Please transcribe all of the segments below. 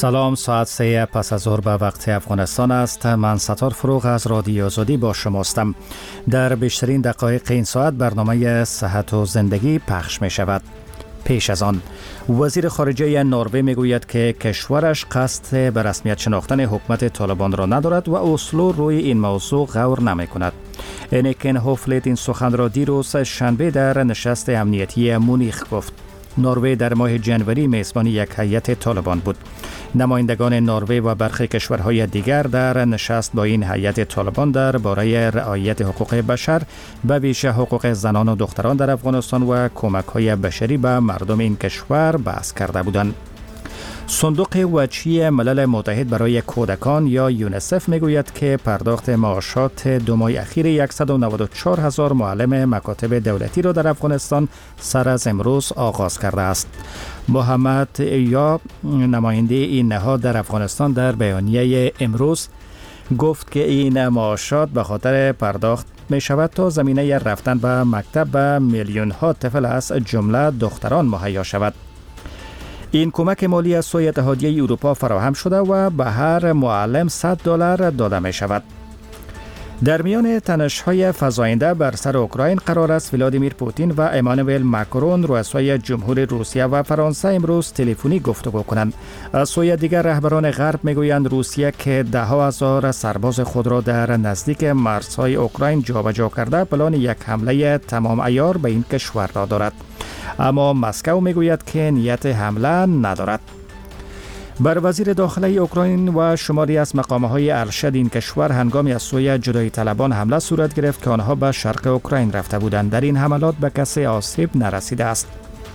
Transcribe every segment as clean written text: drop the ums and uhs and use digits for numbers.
سلام، ساعت 3 پس از ظهر به وقت افغانستان است. من ستار فروغ از رادیو آزادی با شماستم. در بیشترین دقایق این ساعت برنامه صحت و زندگی پخش می شود. پیش از آن وزیر خارجه نروژ می گوید که کشورش قصد به رسمیت شناختن حکومت طالبان را ندارد و اسلو روی این موضوع غور نمی کند. انیکن هوفلیت این سخن را دیروز شنبه در نشست امنیتی مونیخ گفت. نروژ در ماه جنوری میزبان یک هیئت طالبان بود. نمایندگان نروژ و برخی کشورهای دیگر در نشست با این هیئت طالبان درباره رعایت حقوق بشر، به ویژه حقوق زنان و دختران در افغانستان و کمک‌های بشری به مردم این کشور بحث کرده بودند. صندوق وجهی ملل متحد برای کودکان یا یونیسف میگوید که پرداخت معاشات 2 ماه اخیر 194,000 معلم مکاتب دولتی را در افغانستان سر از امروز آغاز کرده است. محمد یا نماینده این نهاد در افغانستان در بیانیه امروز گفت که این معاشات به خاطر پرداخت می شود تا زمینه رفتن به مکتب به میلیون ها طفل از جمله دختران مهیا شود. این کمک مالی از سوی اتحادیه اروپا فراهم شده و به هر معلم $100 داده می شود. در میان تنش‌های فزاینده بر سر اوکراین قرار است ولادیمیر پوتین و امانوئل ماکرون رؤسای جمهور روسیه و فرانسه امروز تلفنی گفتگو کنند. از سوی دیگر رهبران غرب میگویند روسیه که 10,000 سرباز خود را در نزدیک مرزهای اوکراین جابجا کرده پلان یک حمله تمام عیار به این کشور را دارد. اما مسکو میگوید که نیت حمله ندارد. بر وزیر داخله اوکراین و شماری از مقام‌های ارشد این کشور هنگامی از سوی جدایی طلبان حمله صورت گرفت که آنها به شرق اوکراین رفته بودند. در این حملات به کسی آسیب نرسیده است.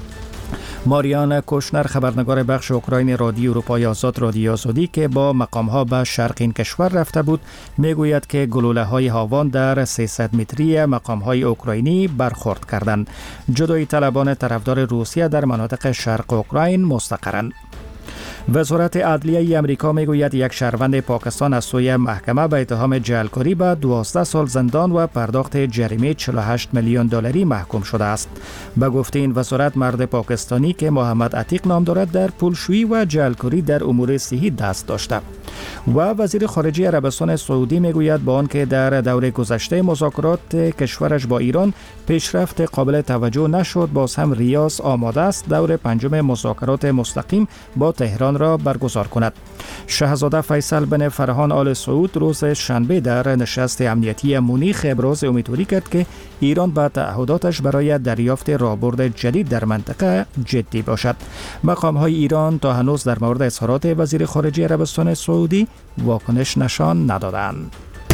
ماریان کوشنر، خبرنگار بخش اوکراین رادیو اروپای آزاد رادیو آزادی که با مقام‌ها به شرق این کشور رفته بود، میگوید که گلوله‌های هاوان در 300 متری مقام‌های اوکراینی برخورد کردند. جدایی طلبان طرفدار روسیه در مناطق شرق اوکراین مستقرند. وزارت عدلیه امریکا میگوید یک شهروند پاکستان از سوی محکمه به اتهام جعلکاری به 12 سال زندان و پرداخت جریمه $48 میلیون محکوم شده است. به گفته این وزارت، مرد پاکستانی که محمد عتیق نام دارد در پولشویی و جعلکاری در امور صحی دست داشته. و وزیر خارجه عربستان سعودی میگوید با آنکه در دور گذشته مذاکرات کشورش با ایران پیشرفت قابل توجه نشد، باز هم ریاض آماده است دور پنجم مذاکرات مستقیم با تهران را برگزار کند. شاهزاده فیصل بن فرهان آل سعود روز شنبه در نشست امنیتی مونیخ ابراز امیدواری کرد که ایران به تعهداتش برای دریافت راهبرد جدید در منطقه جدی باشد. مقام‌های ایران تا هنوز در مورد اظهارات وزیر خارجه عربستان سعودی واکنش نشان ندادند.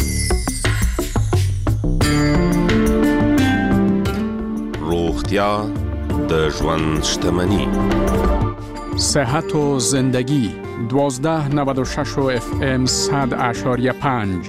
روغتیا د ژوند شتمني. صحت و زندگی 1296 FM 100.5.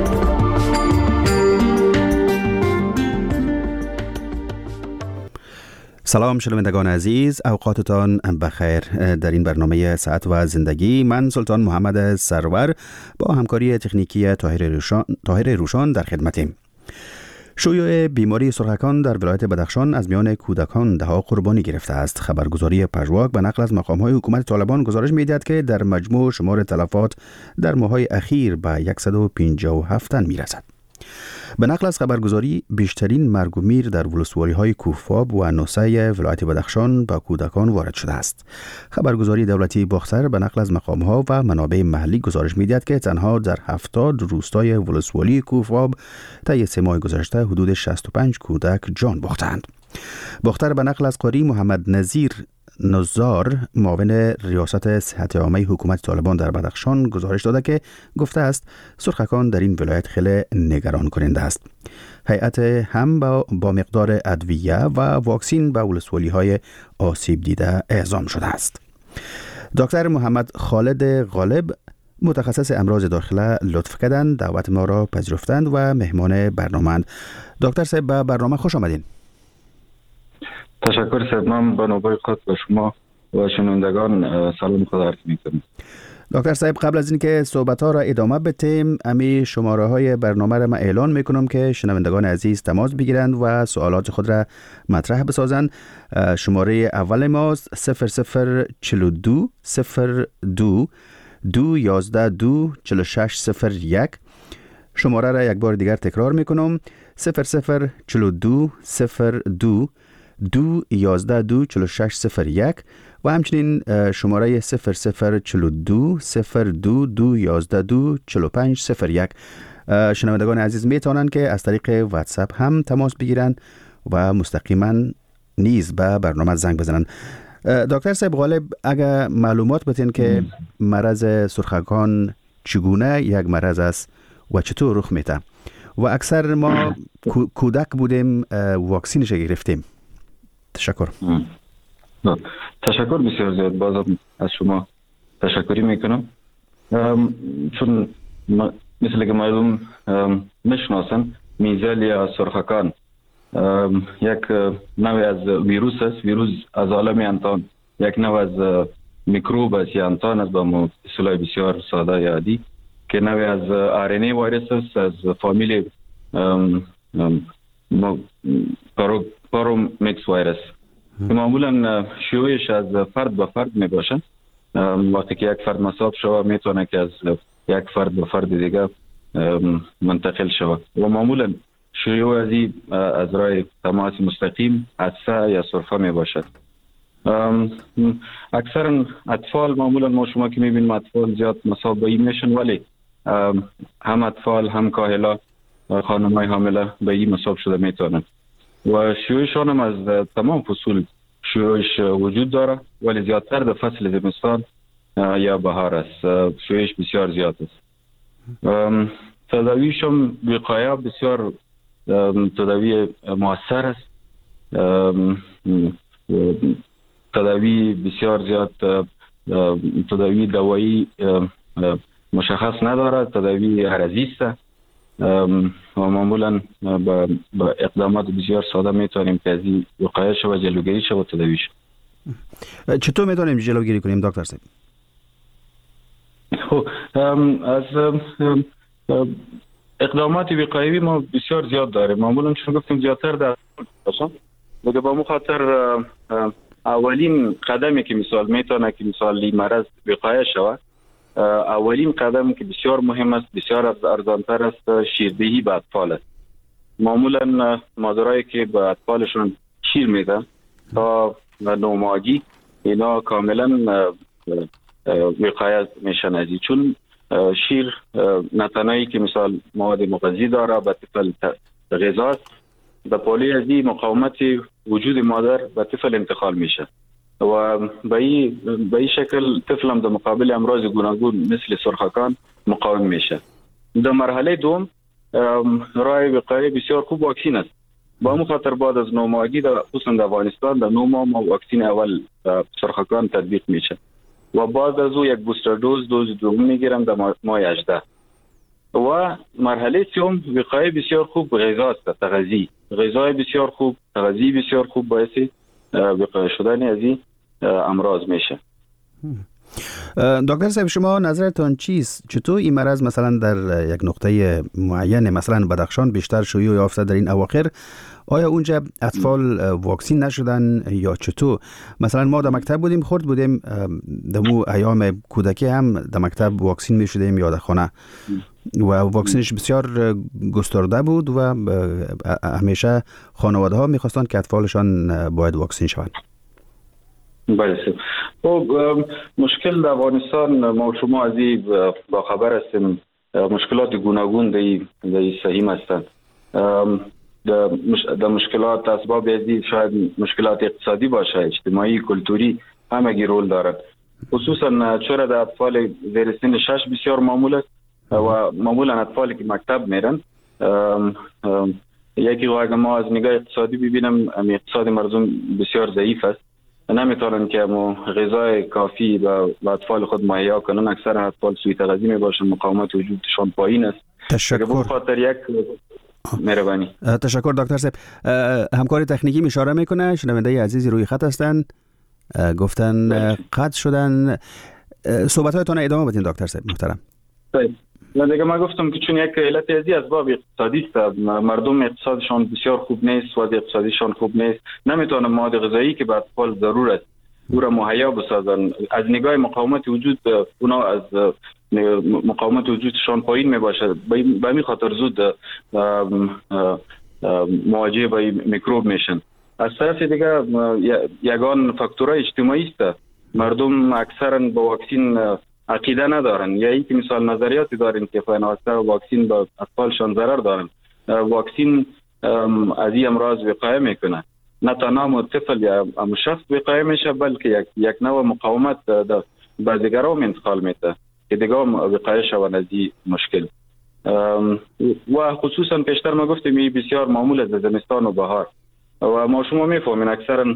سلام شنوندگان عزیز، اوقاتتان بخیر. در این برنامه صحت و زندگی من سلطان محمد سرور با همکاری تکنیکی طاهر روشان در خدمتیم. شیوع بیماری سرخکان در ولایت بدخشان از میان کودکان ده‌ها قربانی گرفته است. خبرگزاری پژواک به نقل از مقام‌های حکومت طالبان گزارش می‌دهد که در مجموع شمار تلفات در ماه‌های اخیر به 157 تن می‌رسد. به نقل از خبرگزاری بیشترین مرگ و میر در ولسوالی‌های کوفاب و نوسه ولایت بدخشان با کودکان وارد شده است. خبرگزاری دولتی باختر به نقل از مقام‌ها و منابع محلی گزارش می‌دهد که تنها در 70 روستای ولسوالی کوفاب طی 3 ماه گذشته حدود 65 کودک جان باختند. باختر به نقل از قاری محمد نظیر نزار معاون ریاست صحت عامه حکومت طالبان در بدخشان گزارش داده که گفته است سرخکان در این ولایت خیلی نگران کننده است. هیئت هم با مقدار ادویه و واکسین به ولسوالی‌های آسیب دیده اعزام شده است. دکتر محمد خالد غالب متخصص امراض داخله لطف کردند، دعوت ما را پذیرفتند و مهمان برنامه‌اند. دکتر صاحب به برنامه خوش آمدین. تشکر صاحب، من به نوبه خود به شما و شنوندگان سلام خود عرض می‌کنم. دکتر صاحب قبل از اینکه صحبت ها را ادامه بدیم امی شماره های برنامه را من اعلان میکنم که شنوندگان عزیز تماس بگیرند و سوالات خود را مطرح بسازند. شماره اول ماست 0042 02 211 2 4601. شماره را یک بار دیگر تکرار میکنم 0042 02 211 2 4601 و همچنین شماره 0042 02 211 2 4501. شنوندگان عزیز میتونن که از طریق واتساپ هم تماس بگیرن و مستقیما نیز به برنامه زنگ بزنن. دکتر صاحب غالب اگر معلومات بدین که مرض سرخکان چگونه یک مرض است و چطور رخ میده و اکثر ما کودک بودیم واکسینش گرفتیم. تشکر. تشکر بسیار زیاد. بازم از شما تشکری میکنم چون مثل که معلوم میشناسن میزل یا سرخکان یک نوع از ویروس است. ویروس از عالم انتان یک نوع از میکروب است یا انتان است با اصطلاح بسیار ساده یا عادی که نوع از RNA ویروس است از فامیل پارومیکس ویروس. معمولا شیوعش از فرد به فرد می باشه. وقتی که یک فرد مصاب شود میتونه که از یک فرد به فرد دیگه منتقل شود و معمولا شیوع از راه تماس مستقیم عطسه یا سرفه می باشد. اکثرا اطفال معمولا ما شما که میبینیم اطفال زیاد مصاب به این میشن ولی هم اطفال هم کاهلا خانم‌های حامله به این مصاب شده میتونن و شیوعشان هم از تمام فصول شیوعش وجود داره ولی زیادتر در فصل زمستان یا بهار است. شیوعش بسیار زیاد است. تداویش هم وقایه بسیار تداوی مؤثر است. تداوی بسیار زیاد تداوی دوایی مشخص نداره. تداوی عرضی است و معمولا با اقدامات بسیار ساده میتونیم که از این وقایه شو و جلوگیری شو و تداوی شو. چطور میتونیم جلوگیری کنیم دکتر صاحب؟ از اقدامات وقایوی ما بسیار زیاد داریم. معمولا چون گفتیم زیادتر در دیگه با مخاطر اولین قدمی که مثال میتونه که مثال مرض وقایه شود اولین قدم که بسیار مهم است بسیار ارزانتر است شیردهی به اطفال است. معمولا مادرایی که به اطفالشون شیر میدن تا نوماگی اینا کاملا وقایه میشن ازی چون شیر نتنایی که مثال مواد مغذی داره به طفل غذا است به پولی ازی مقاومت وجود مادر به طفل انتقال میشه و به این شکل طفل هم در مقابل امراض گوناگون مثل سرخکان مقاوم میشه. در مرحله دوم راه وقایه بسیار خوب واکسین است. با مخاطر بعد از نوماگی در خصوصا در افغانستان در 9 ماه واکسین اول سرخکان تطبیق میشه و بعد از او یک بوستر دوز دوم میگیرم در ماه 18 و مرحله سوم وقایه بسیار خوب غذا است. تغذیه غذای بسیار خوب تغذیه بسیار خوب باعث وقایه شدن از این امراض میشه. دکتر صاحب شما نظرتان چیست؟ چطور این مرض مثلا در یک نقطه معین مثلا بدخشان بیشتر شیوع یافته در این اواخر؟ آیا اونجا اطفال واکسین نشدن یا چطور؟ مثلا ما در مکتب بودیم خورد بودیم در مو ایام کودکی هم در مکتب واکسین می شدیم یا در خانه و واکسینش بسیار گسترده بود و همیشه خانواده ها می خواستند که اطفالشان باید واکسین شوند. بله. مشکل در افغانستان ما شما از این با خبر هستیم مشکلات گوناگون در سهیم هستند. در مشکلات اسباب ازی شاید مشکلات اقتصادی باشه اجتماعی کلتوری همگی رول دارد. خصوصا چرا در اطفال زیر سن 6 بسیار معمول است و معمولا اطفالی که مکتب میرن یکی واقعا ما از نگاه اقتصادی ببینم اقتصاد مردم بسیار ضعیف است نمیتونن که غذای کافی به اطفال خود مهیا کنن. اکثر اطفال سوی تغذیه میباشن مقاومت وجودشان پایین است. تشکر. خاطر یک مهربانی. تشکر دکتر صاحب. همکار تکنیکی اشاره میکنه شنونده عزیزی روی خط هستن گفتن قطع شدن. صحبت‌هایتان ادامه بدین دکتر صاحب محترم. من دیگه ما گفتم که چون یک علت ازی از باب اقتصادی است، مردم اقتصادشان بسیار خوب نیست، وضع اقتصادیشان خوب نیست، نمیتونن مواد غذایی که به اطفال ضرور است او را مهیا بسازن. از نگاه مقاومت وجود اونا از مقاومت وجودشان پایین می باشه، به همین خاطر زود مواجه با میکروب میشن. از طرف دیگه یگان فاکتورهای اجتماعی است. مردم اکثرا با واکسین عقیده ندارن، یا اینکه مثال نظریاتی دارن که فناوسته واکسین با اطفالشان ضرر دارن. واکسین از این امراض وقایه میکنه، نه تنها طفل یا شخص وقایه میشه، بلکه یک نوع مقاومت به دیگران انتقال میده که دیگه وقایه شون از این مشکل. و خصوصا پیشتر ما گفتیم این بسیار معمول از زمستان و بهار و ما شما میفهمین اکثرا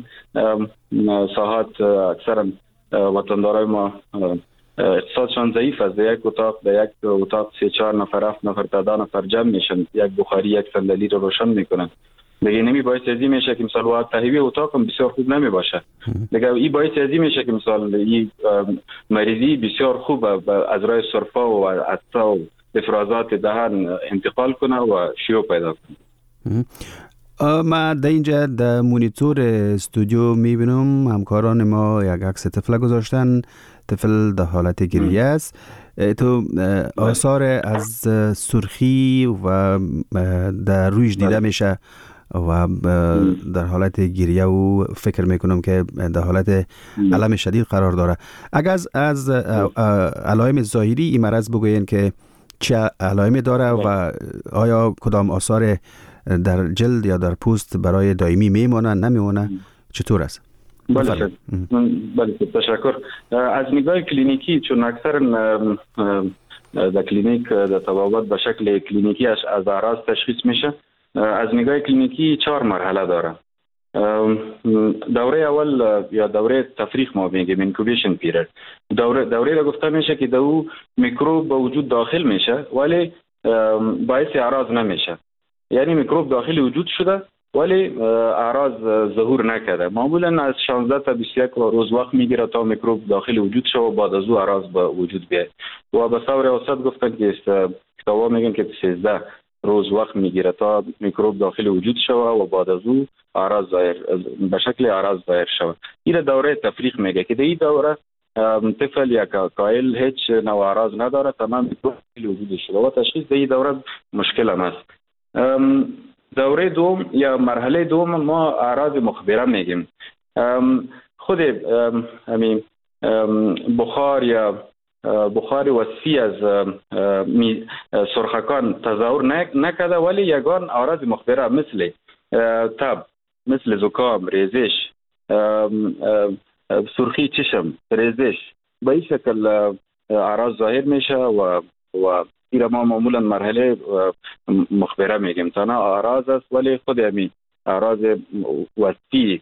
ساحات اکثرا وطندارای ما اقتصادشان ضعیف است. در یک اتاق 3-4 نفر 7 نفر تا 10 نفر جمع میشن، یک بخاری یک صندلی رو روشن میکنن. دیگه نمی باعث ازی میشه که مثلا وقت تهیه اتاق هم بسیار خوب نمی باشه. دیگه این باعث ازی میشه که مثلا این مریضی بسیار خوب از راه سرفه و عطسه و افرازات دهن انتقال کنه و شیوع پیدا کنه. ما در اینجا در مونیتور استودیو میبینم همکاران ما یک عکس طفل گذاشتن. طفل در حالت گریه است. تو آثار از سرخی و در رویش دیده میشه و در حالت گریه و فکر میکنم که در حالت علم شدید قرار داره. اگر از علائم ظاهری این مرض بگوین که چه علائمی داره و آیا کدام آثار در جلد یا در پوست برای دائمی میمونه نمیمونه، چطور است؟ بله تشکر. از نگاه کلینیکی، چون اکثر در کلینیک در طبابت به شکل کلینیکی از اعراض تشخیص میشه. از نگاه کلینیکی 4 مرحله داره. دوره اول یا دوره تفریق ما میگیم اینکوبیشن پیریود. دوره را گفته میشه که دو میکروب به وجود داخل میشه ولی باعث اعراض نمیشه. یعنی میکروب داخل وجود شده ولی اعراض ظهور نکرده. معمولا از 16 تا 21 روز وقت میگیره تا میکروب داخل وجود شه و بعد از او اعراض به وجود بیاد. و به طور اوسط گفتن که کتابا میگن که 13 روز وقت میگیره تا میکروب داخل وجود شه و بعد از او اعراض ظاهر به شکل اعراض ظاهر شه. این دوره تفریق میگه که در این دوره طفل یا کائل هیچ نوع اعراض نداره، تمام میکروب داخل وجود شده و تشخیص در این دوره مشکل هم است. دوره دوم یا مرحله دوم ما اعراض مخبره میگیم. خود همین بخار یا بخار وسیع از سرخکان تظاهر نکرده ولی یگان اعراض مخبره مثل تب، مثل زکام، ریزش، سرخی چشم، ریزش به این شکل اعراض ظاهر میشه و این ما معمولا مرحله مخبره میگیم. تنها اعراض است ولی خود همین اعراض وسیع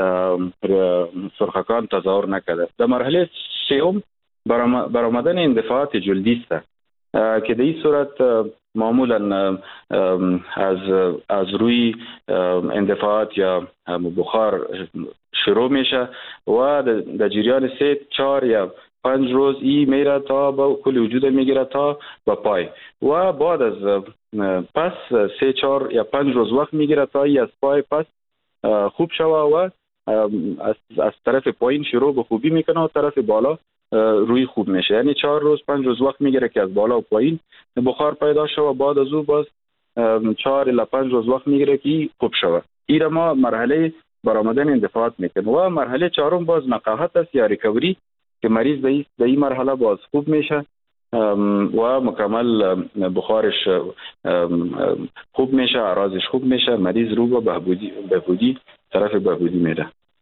سرخکان تظاهر نکرده. در مرحله سوم برآمدن اندفاعات جلدی است که در این صورت معمولا از روی اندفاعات یا بخار شروع میشه و در جریان 3 4 یا 5 روز این میره تا با کل وجود میگیره تا با پای و بعد از پس 3 4 یا 5 روز وقت میگیره تا از پای پس خوب شوه و از طرف پایین شروع به خوبی میکنه و طرف بالا روی خوب میشه. یعنی 4 روز 5 روز وقت میگیره که از بالا و پایین بخار پیدا شوه و بعد از او باز 4 الی 5 روز وقت میگیره که خوب شوه. این ما مرحله برآمدن اندفاعات میکنه. و مرحله چهارم باز نقاهت است یا ریکوری که مریض در این مرحله باز خوب میشه و مکمل بخارش خوب میشه، اعراضش خوب میشه، مریض رو به بهبودی طرف بهبودی میره.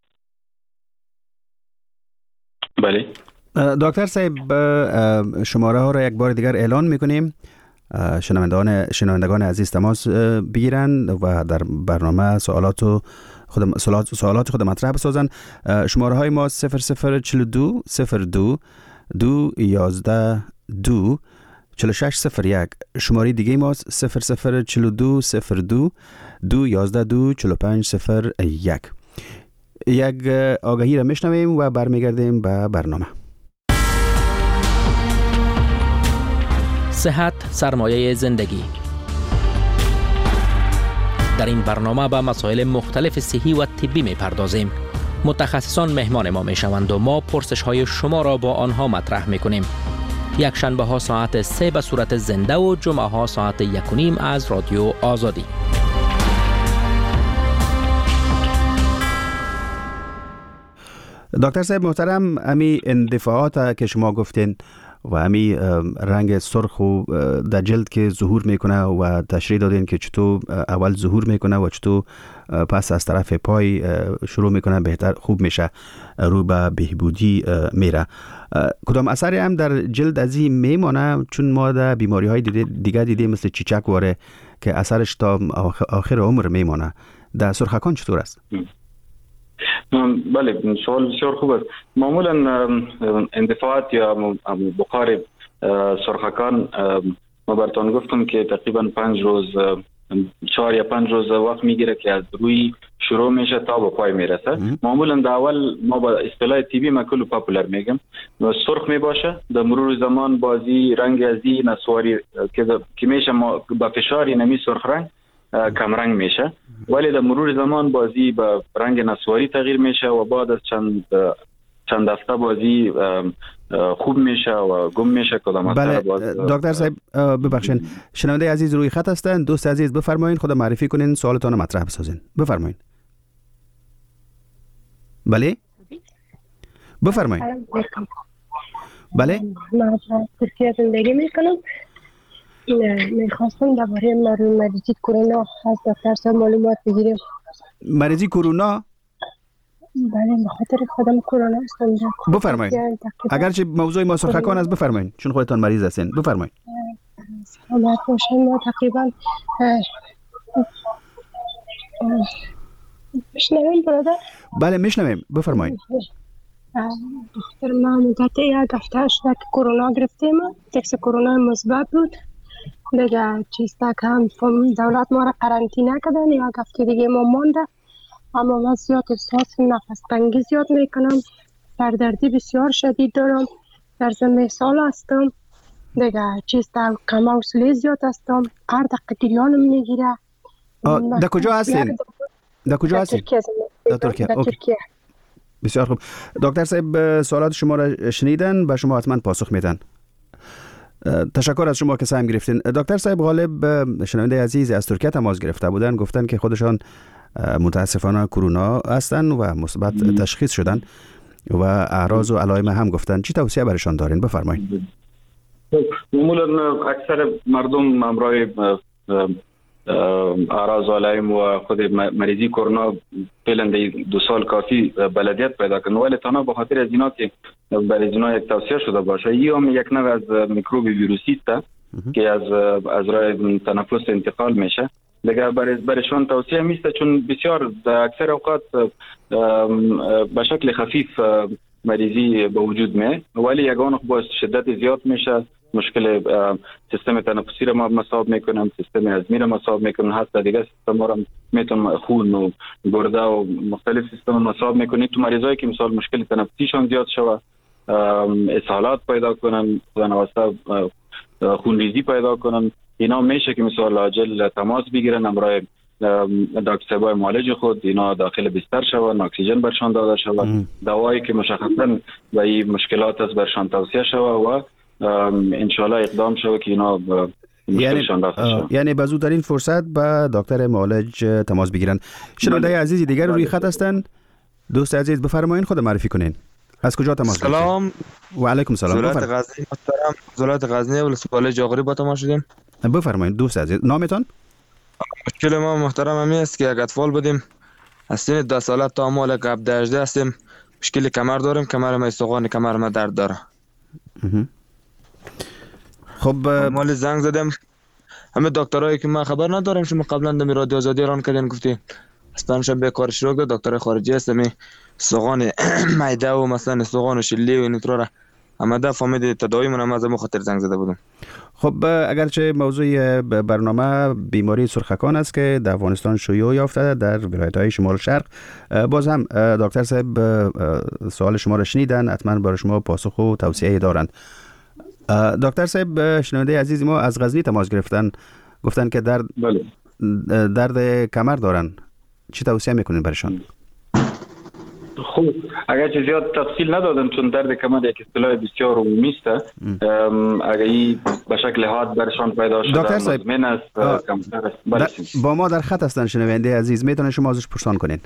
بله دکتر صاحب شماره ها را یک بار دیگر اعلان میکنیم. شنوندگان عزیز تماس بگیرن و در برنامه سوالات خود مطرح بسازن. شماره های ما 0042 02 211 2 4601. شماره دیگه ما 0042 02 211 2 4501. یک آگهی را میشنویم و برمیگردیم به برنامه. صحت سرمایه زندگی. در این برنامه به مسائل مختلف صحی و طبی می‌پردازیم. متخصصان مهمان ما می‌شوند و ما پرسش‌های شما را با آنها مطرح می‌کنیم. یک شنبه ها ساعت 3 به صورت زنده و جمعه ها ساعت 1:30 از رادیو آزادی. دکتر صاحب محترم، امی اندفاعات که شما گفتین و امی رنگ سرخ و در جلد که ظهور میکنه و تشریح دادین که چطور اول ظهور میکنه و چطور پس از طرف پای شروع میکنه بهتر خوب میشه، رو به بهبودی میره. کدام اثری هم در جلد از این میمانه؟ چون ما در بیماری های دیگه دیدیم مثل چیچک واره که اثرش تا آخر عمر میمانه. در سرخکان چطور است؟ بله، سوال بسیار خوب است. معمولا اندفاعات یا بخار سرخکان ما براتون گفتم که تقریبا 5 روز 4 یا 5 روز وقت میگیره که از روی شروع میشه تا به پای میرسه. معمولا در اول ما با اصطلاح تیبی مکلو پاپولار میگم سرخ میباشه، در مرور زمان بازی رنگ ازی نسواری که میشه با فشار نمی سرخ رنگ کم رنگ میشه، ولی در مرور زمان بازی به رنگ نسواری تغییر میشه و بعد از چند هفته بازی خوب میشه و گم میشه. بله دکتر صاحب ببخشید، شنونده عزیز روی خط هستن. دوست عزیز بفرمایید، خود معرفی کنین، سوالتون رو مطرح بسازین. بفرمایید. بله بفرمایید. بله من ترکیه زندگی میکنم. میخواستم درباره مریضی کرونا از دکتر صاحب معلومات بگیرم. مریضی کرونا؟ بله، به خاطر خودم کرونا هستم. بفرمایید. اگرچه موضوع ما سرخکان است بفرمایید، چون خودتان مریض هستین. بفرمایید. سلامت باشین. ما تقریبا میشنوین برادر؟ بله میشنویم، بفرمایید. دختر ما مدت 1 هفته شده که کرونا گرفتیم. تست کرونا مثبت بود. دیگه چیستا کم دولت ما را قرنطینه کردن. 1 هفته دیگه ما مونده. اما من زیاد احساس نفس تنگی زیاد میکنم، سردردی بسیار شدید دارم، در زمین سال هستم، دیگه چیستا کم حوصله زیاد هستم، هر دقیقه گریانم میگیره. در کجا هستین؟ در کجا هستین؟ در ترکیه. بسیار خوب. دکتر صاحب سوالات شما را شنیدن، به شما حتما پاسخ میدن. تشکر از شما که سهم گرفتین. دکتر صاحب غالب شنونده عزیز از ترکیه تماس گرفته بودن، گفتن که خودشان متاسفانه کرونا هستن و مثبت تشخیص شدن و اعراض و علائم هم گفتن. چی توصیه برشان دارین؟ بفرمایید. معمولا اکثر مردم همراه اعراض و علائم و خود مریضی کرونا فعلا 2 سال کافی بلدیت پیدا کنن، ولی تنها به خاطر از اینا که برای اینا یک توصیه شده باشه. یک نوع از میکروب ویروسی است که از راه تنفس انتقال میشه. دیگه برایشان توصیه میسته، چون بسیار در اکثر اوقات به شکل خفیف مریضی به وجود میاد، ولی یگان با شدت زیاد میشه، مشکل سیستم تنفسی را مصاب میکنم، سیستم هضمی را مصاب میکنم، حتی دیگه سیستم را میتونم خون و گرده و مختلف سیستم مصاب میکنه. تو مریضایی که مثلا مشکل تنفسیشان زیاد شوه، اسهالات پیدا کنن، خونریزی پیدا کنن، اینا میشه که مثلا عاجل تماس بگیرن، همراه دکتر معالج خود اینا داخل بستر شوند، اکسیژن برشان داده شود، دوایی که مشخصا به این مشکلات است برشان توصیه شود و انشالله اقدام شود که اینا یعنی به زودترین فرصت با دکتر معالج تماس بگیرن. شنونده عزیزی دیگر روی خط هستن. دوست عزیز بفرمایین، خود معرفی کنین. از کجا تماس گرفتین؟ سلام و علیکم سلام. زلات غزنی ولسوالی جاغوری با تماس شدیم. بفرمایید دوست عزیز، نامتون؟ مشکل ما محترم همی است که یک اطفال بودیم، از سن 10 ساله تا مال 18 هستیم. مشکل کمر داریم، کمر ما استخوان کمر ما درد داره. خب مال زنگ زدم همه دکترایی که ما خبر ندارم، شما قبلا در رادیو آزادی ران کردین گفتی اسپانش به کار شروع کرد، دکتر خارجی است، می استخوان معده و مثلا استخوان و شلی و اینطور را آمده فهمید تداوی من از همون خاطر زنگ زده بودم. خب اگرچه موضوع برنامه بیماری سرخکان است که در افغانستان شیوع یافته در ولایت‌های شمال شرق، باز هم دکتر صاحب سوال شما را شنیدن، حتما برای شما پاسخ و توصیه دارند. دکتر صاحب، شنونده عزیز ما از غزنی تماس گرفتن، گفتن که درد کمر دارن، چی توصیه میکنین برشان؟ خوب، اگر چه زیاد تفصیل ندادن چون درد کمر یک اصطلاح بسیار عمومی است. اگر این به شکل حاد برشان پیدا شده دکتر صاحب مزمن است، کمتر است. با ما در خط هستن شنونده عزیز، میتونن شما ازش پرسان کنین.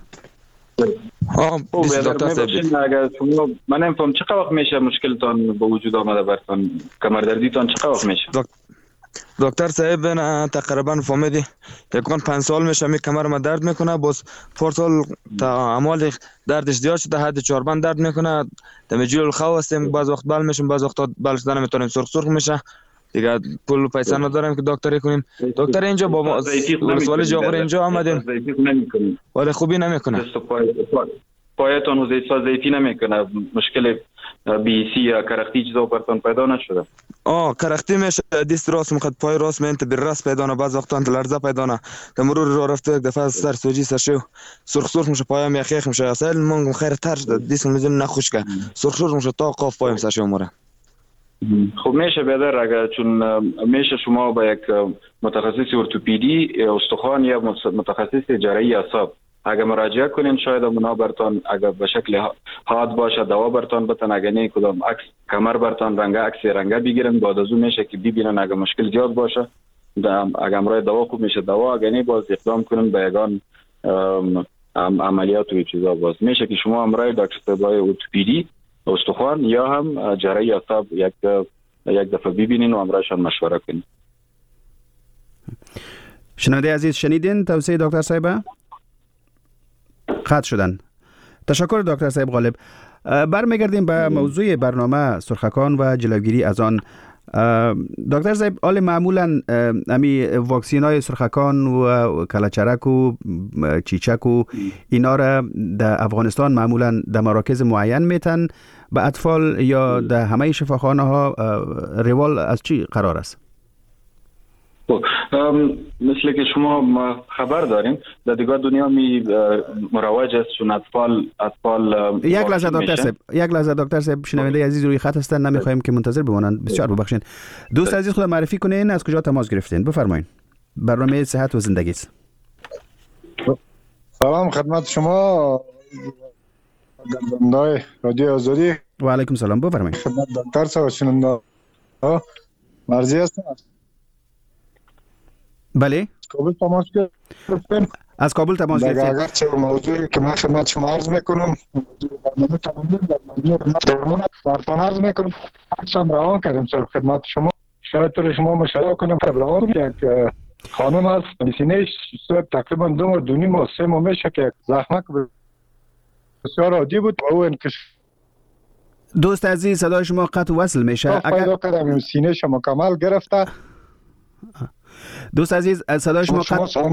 اگر شما من نمیفهم چه وقت میشه مشکلتان به وجود آمده برتان، کمر دردیتان چه وقت میشه؟ دکتر صاحب نه تقریبا فهمیدی یکان 5 سال میشه می کمر ما درد میکنه، باز پورتال تا اعمال دردش زیاد شده، حد چاربان درد میکنه، دمجیل الخو هستیم، بعض وقت بال میشیم، بعض وقت بال شدن نمیتونیم، سرخ میشه دیگه، پول پیسه نداریم که دکتری کنیم. دکتر اینجا با ما ولسوالی جاغور اینجا آمدیم ولی خوبی نمیکنه، پایتان و زیتی نمیکنه، مشکل بی سی یا کرختی چیزا برتان پیدا نشده؟ کرختی میشه، دست راست میخواد پای راست میانت برراست پیدا نه، بعض وقتا انت لرزه پیدا نه، در مرور راه رفته یک دفعه سر سوجی سرشو سرخ میشه، پایم یخ میشه، اصلا من خیر تر دست میزنم نخوش که سرخ میشه تا قاف پایم سرشو مره. خب میشه بدر اگر چون میشه شما با یک متخصص ارتوپدی استخوان یا متخصص جراحی اعصاب اگر مراجعه کنین، شاید اونا برتان اگر به شکل حاد باشه دوا برتان بتن، اگر نه کدام عکس کمر برتان عکس رنگه بگیرن، بعد از اون میشه که ببینن اگر مشکل زیاد باشه اگر امرای دوا خوب میشه دوا، اگر نه باز اقدام کنن به یگان عملیات و چیزا. باز میشه که شما امرای دکتر صاحبای ارتوپدی استخوان یا هم جراحی اعصاب یک دفعه ببینین و امرایشان مشوره کنین. شنونده عزیز شنیدین توصیه دکتر صاحب؟ قطع شدن. تشکر دکتر صاحب غالب. برمیگردیم به موضوع برنامه سرخکان و جلوگیری از آن. دکتر صاحب، حال معمولا امی واکسین های سرخکان و کلچرک و چیچک و اینا را در افغانستان معمولا در مراکز معین میتن به اطفال یا در همه شفاخانه ها روال از چی قرار است؟ مثل که شما خبر داریم در دیگر دنیا مروج است چون اطفال یک لحظه دکتر صاحب شنونده عزیز روی خط هستن، نمیخوایم که منتظر بمانند، بسیار ببخشید. دوست عزیز خود معرفی کنین، از کجا تماس گرفتین؟ بفرمایید. برنامه صحت و زندگی است. سلام خدمت شما گردنده رادیو آزادی. و علیکم سلام، بفرمایید. خدمت دکتر صاحب شنونده مرضی هستم. بله، کابل تماس گرفتم. از کابل تماس گرفتم. اگر چه موضوعی که من خدمت شما عرض میکنم برنامه تمامی برنامه عرض میکنم اصلا روان کردم سر خدمت شما، شاید تو شما مشاهده کنم روان یک خانم هست سینه‌اش تقریبا 2 ماه 3 ماه میشه که زخمک بسیار عادی بود و او انکشاف. دوست عزیز صدای شما قطع وصل میشه. اگر کدام سینه‌اش مکمل گرفته. دوست عزیز صدای شما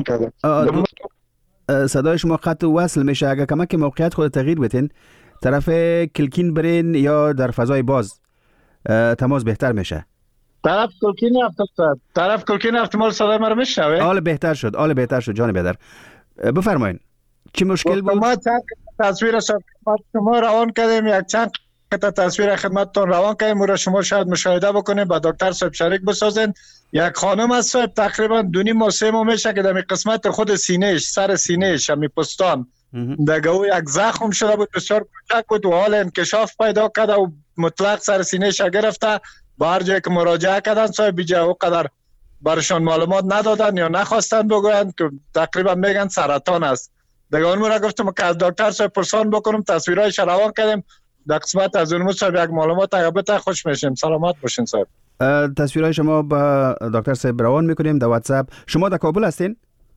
صدای شما قطع وصل میشه. اگر کمک موقعیت خود تغییر بدین، طرف کلکین برین یا در فضای باز تماس بهتر میشه. طرف کلکین احتمال صدای ما رو میشنوه. حال بهتر شد جان بدر. بفرمایید چی مشکل بود؟ ما چند تصویر شما روان کردیم، یک چند تصویر خدمتتون روان کردیم، رو شما شاید مشاهده بکنید، با دکتر صاحب شریک بسازین. یک خانم است صاحب تقریبا 2 ماه 3 ماه میشه که در قسمت خود سینه‌اش، سر سینه‌اش، می پستان دیگه او یک زخم شده بود، بسیار کوچک بود و حال انکشاف پیدا کرده و مطلق سر سینه‌اش گرفته. با هر جایی که مراجعه کردن صاحب بیجا او قدر برشان معلومات ندادن یا نخواستن بگویند که تقریبا میگن سرطان است. دیگه اون را گفتم که از دکتر صاحب پرسان بکنم، تصویرایش روان کردیم. در قسمت از اون صاحب یک معلومات اگه خوش میشیم. سلامت باشین صاحب. تصویرهای شما با دکتر صاحب روان میکنیم در واتساپ. شما در کابل هستین؟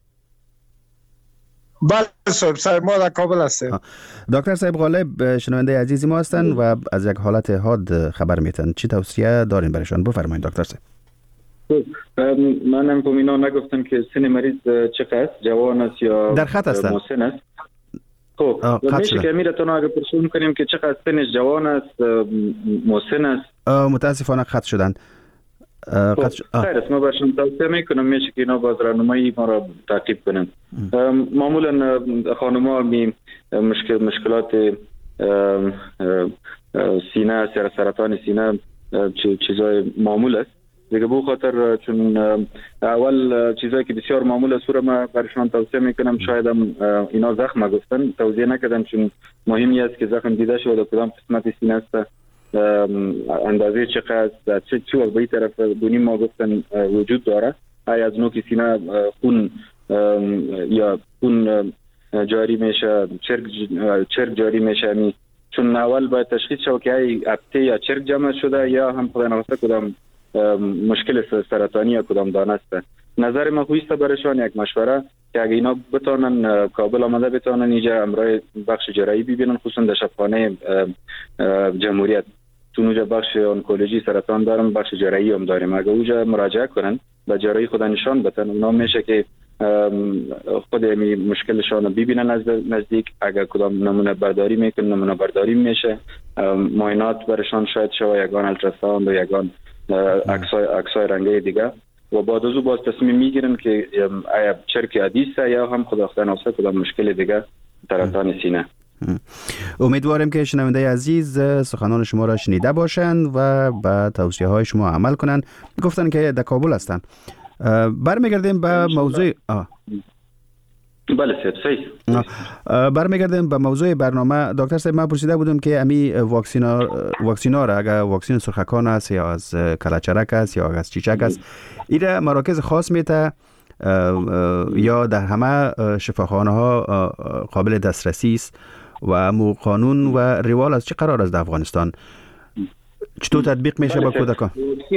بله صاحب ما در کابل هستیم. دکتر صاحب غالب شنونده عزیزی ما هستن و از یک حالت حاد خبر میتن. چی توصیه دارین برایشان؟ بفرمایید دکتر صاحب. من هم اینا نگفتم که سن مریض چقدر است، جوان است یا در خط هستن؟ مسن است. خب میشه که امیرتون اگه پرسون کنیم که چقدر سنش، جوان است، مسن است؟ متاسفانه خط شدن. خیر است، ما برشون توصیه میکنم میشه که اینا باز راهنمایی ما را تعقیب کنن. معمولا خانم‌ها مشکلات سینه، سرطان سینه چیزای معمول است دیگه. به خاطر چون اول چیزایی که بسیار معمول است رو ما برشان توصیه میکنم. شاید هم اینا زخم گفتن توضیح نکردم، چون مهمی است که زخم دیده شود در کدام قسمت سینه است، اندازه چقدر است، چه وقت به این طرف دونی ما گفتن وجود داره. ای از نوک سینه خون یا خون جاری میشه، چرک جاری میشه. چون اول باید تشخیص شود که ای ابته یا چرک جمع شده یا هم خدا نخواسته کدام مشکل سرطانی یا کدام دانه است. نظر ما خویسته برشان یک مشوره که اگه اینا بتانن کابل آمده بتانن اینجا امرای بخش جراحی ببینن، خصوصا در شفاخانه جمهوریت، چون اونجا بخش انکولوژی سرطان دارم، بخش جراحی هم داریم. اگه اونجا مراجعه کنن و جراحی خود نشان بدن، اونا میشه که خود مشکلشان رو ببینن از نزدیک. اگر کدام نمونه برداری میکنن نمونه برداری میشه، معاینات برشان شاید شوه، یگان التراساوند و یگان عکسای رنگی دیگه، و بعد از او باز تصمیم میگیرن که آیا چرک عادی است یا هم خداوند ناصر کدام مشکل دیگه سرطان سینه. امیدوارم که شنونده عزیز سخنان شما را شنیده باشند و به توصیه های شما عمل کنند. گفتن که در کابل هستند. برمیگردیم به موضوع بله صحیح. برمیگردیم به موضوع برنامه. دکتر صاحب، من پرسیده بودم که امی واکسینا را، اگر واکسین سرخکان است یا از کلچرک است یا از چیچک است، ایره مراکز خاص میته یا در همه شفاخانه ها قابل دسترسی است و قانون و روال از چه قرار است در افغانستان؟ چطور تطبیق میشه با کودکان؟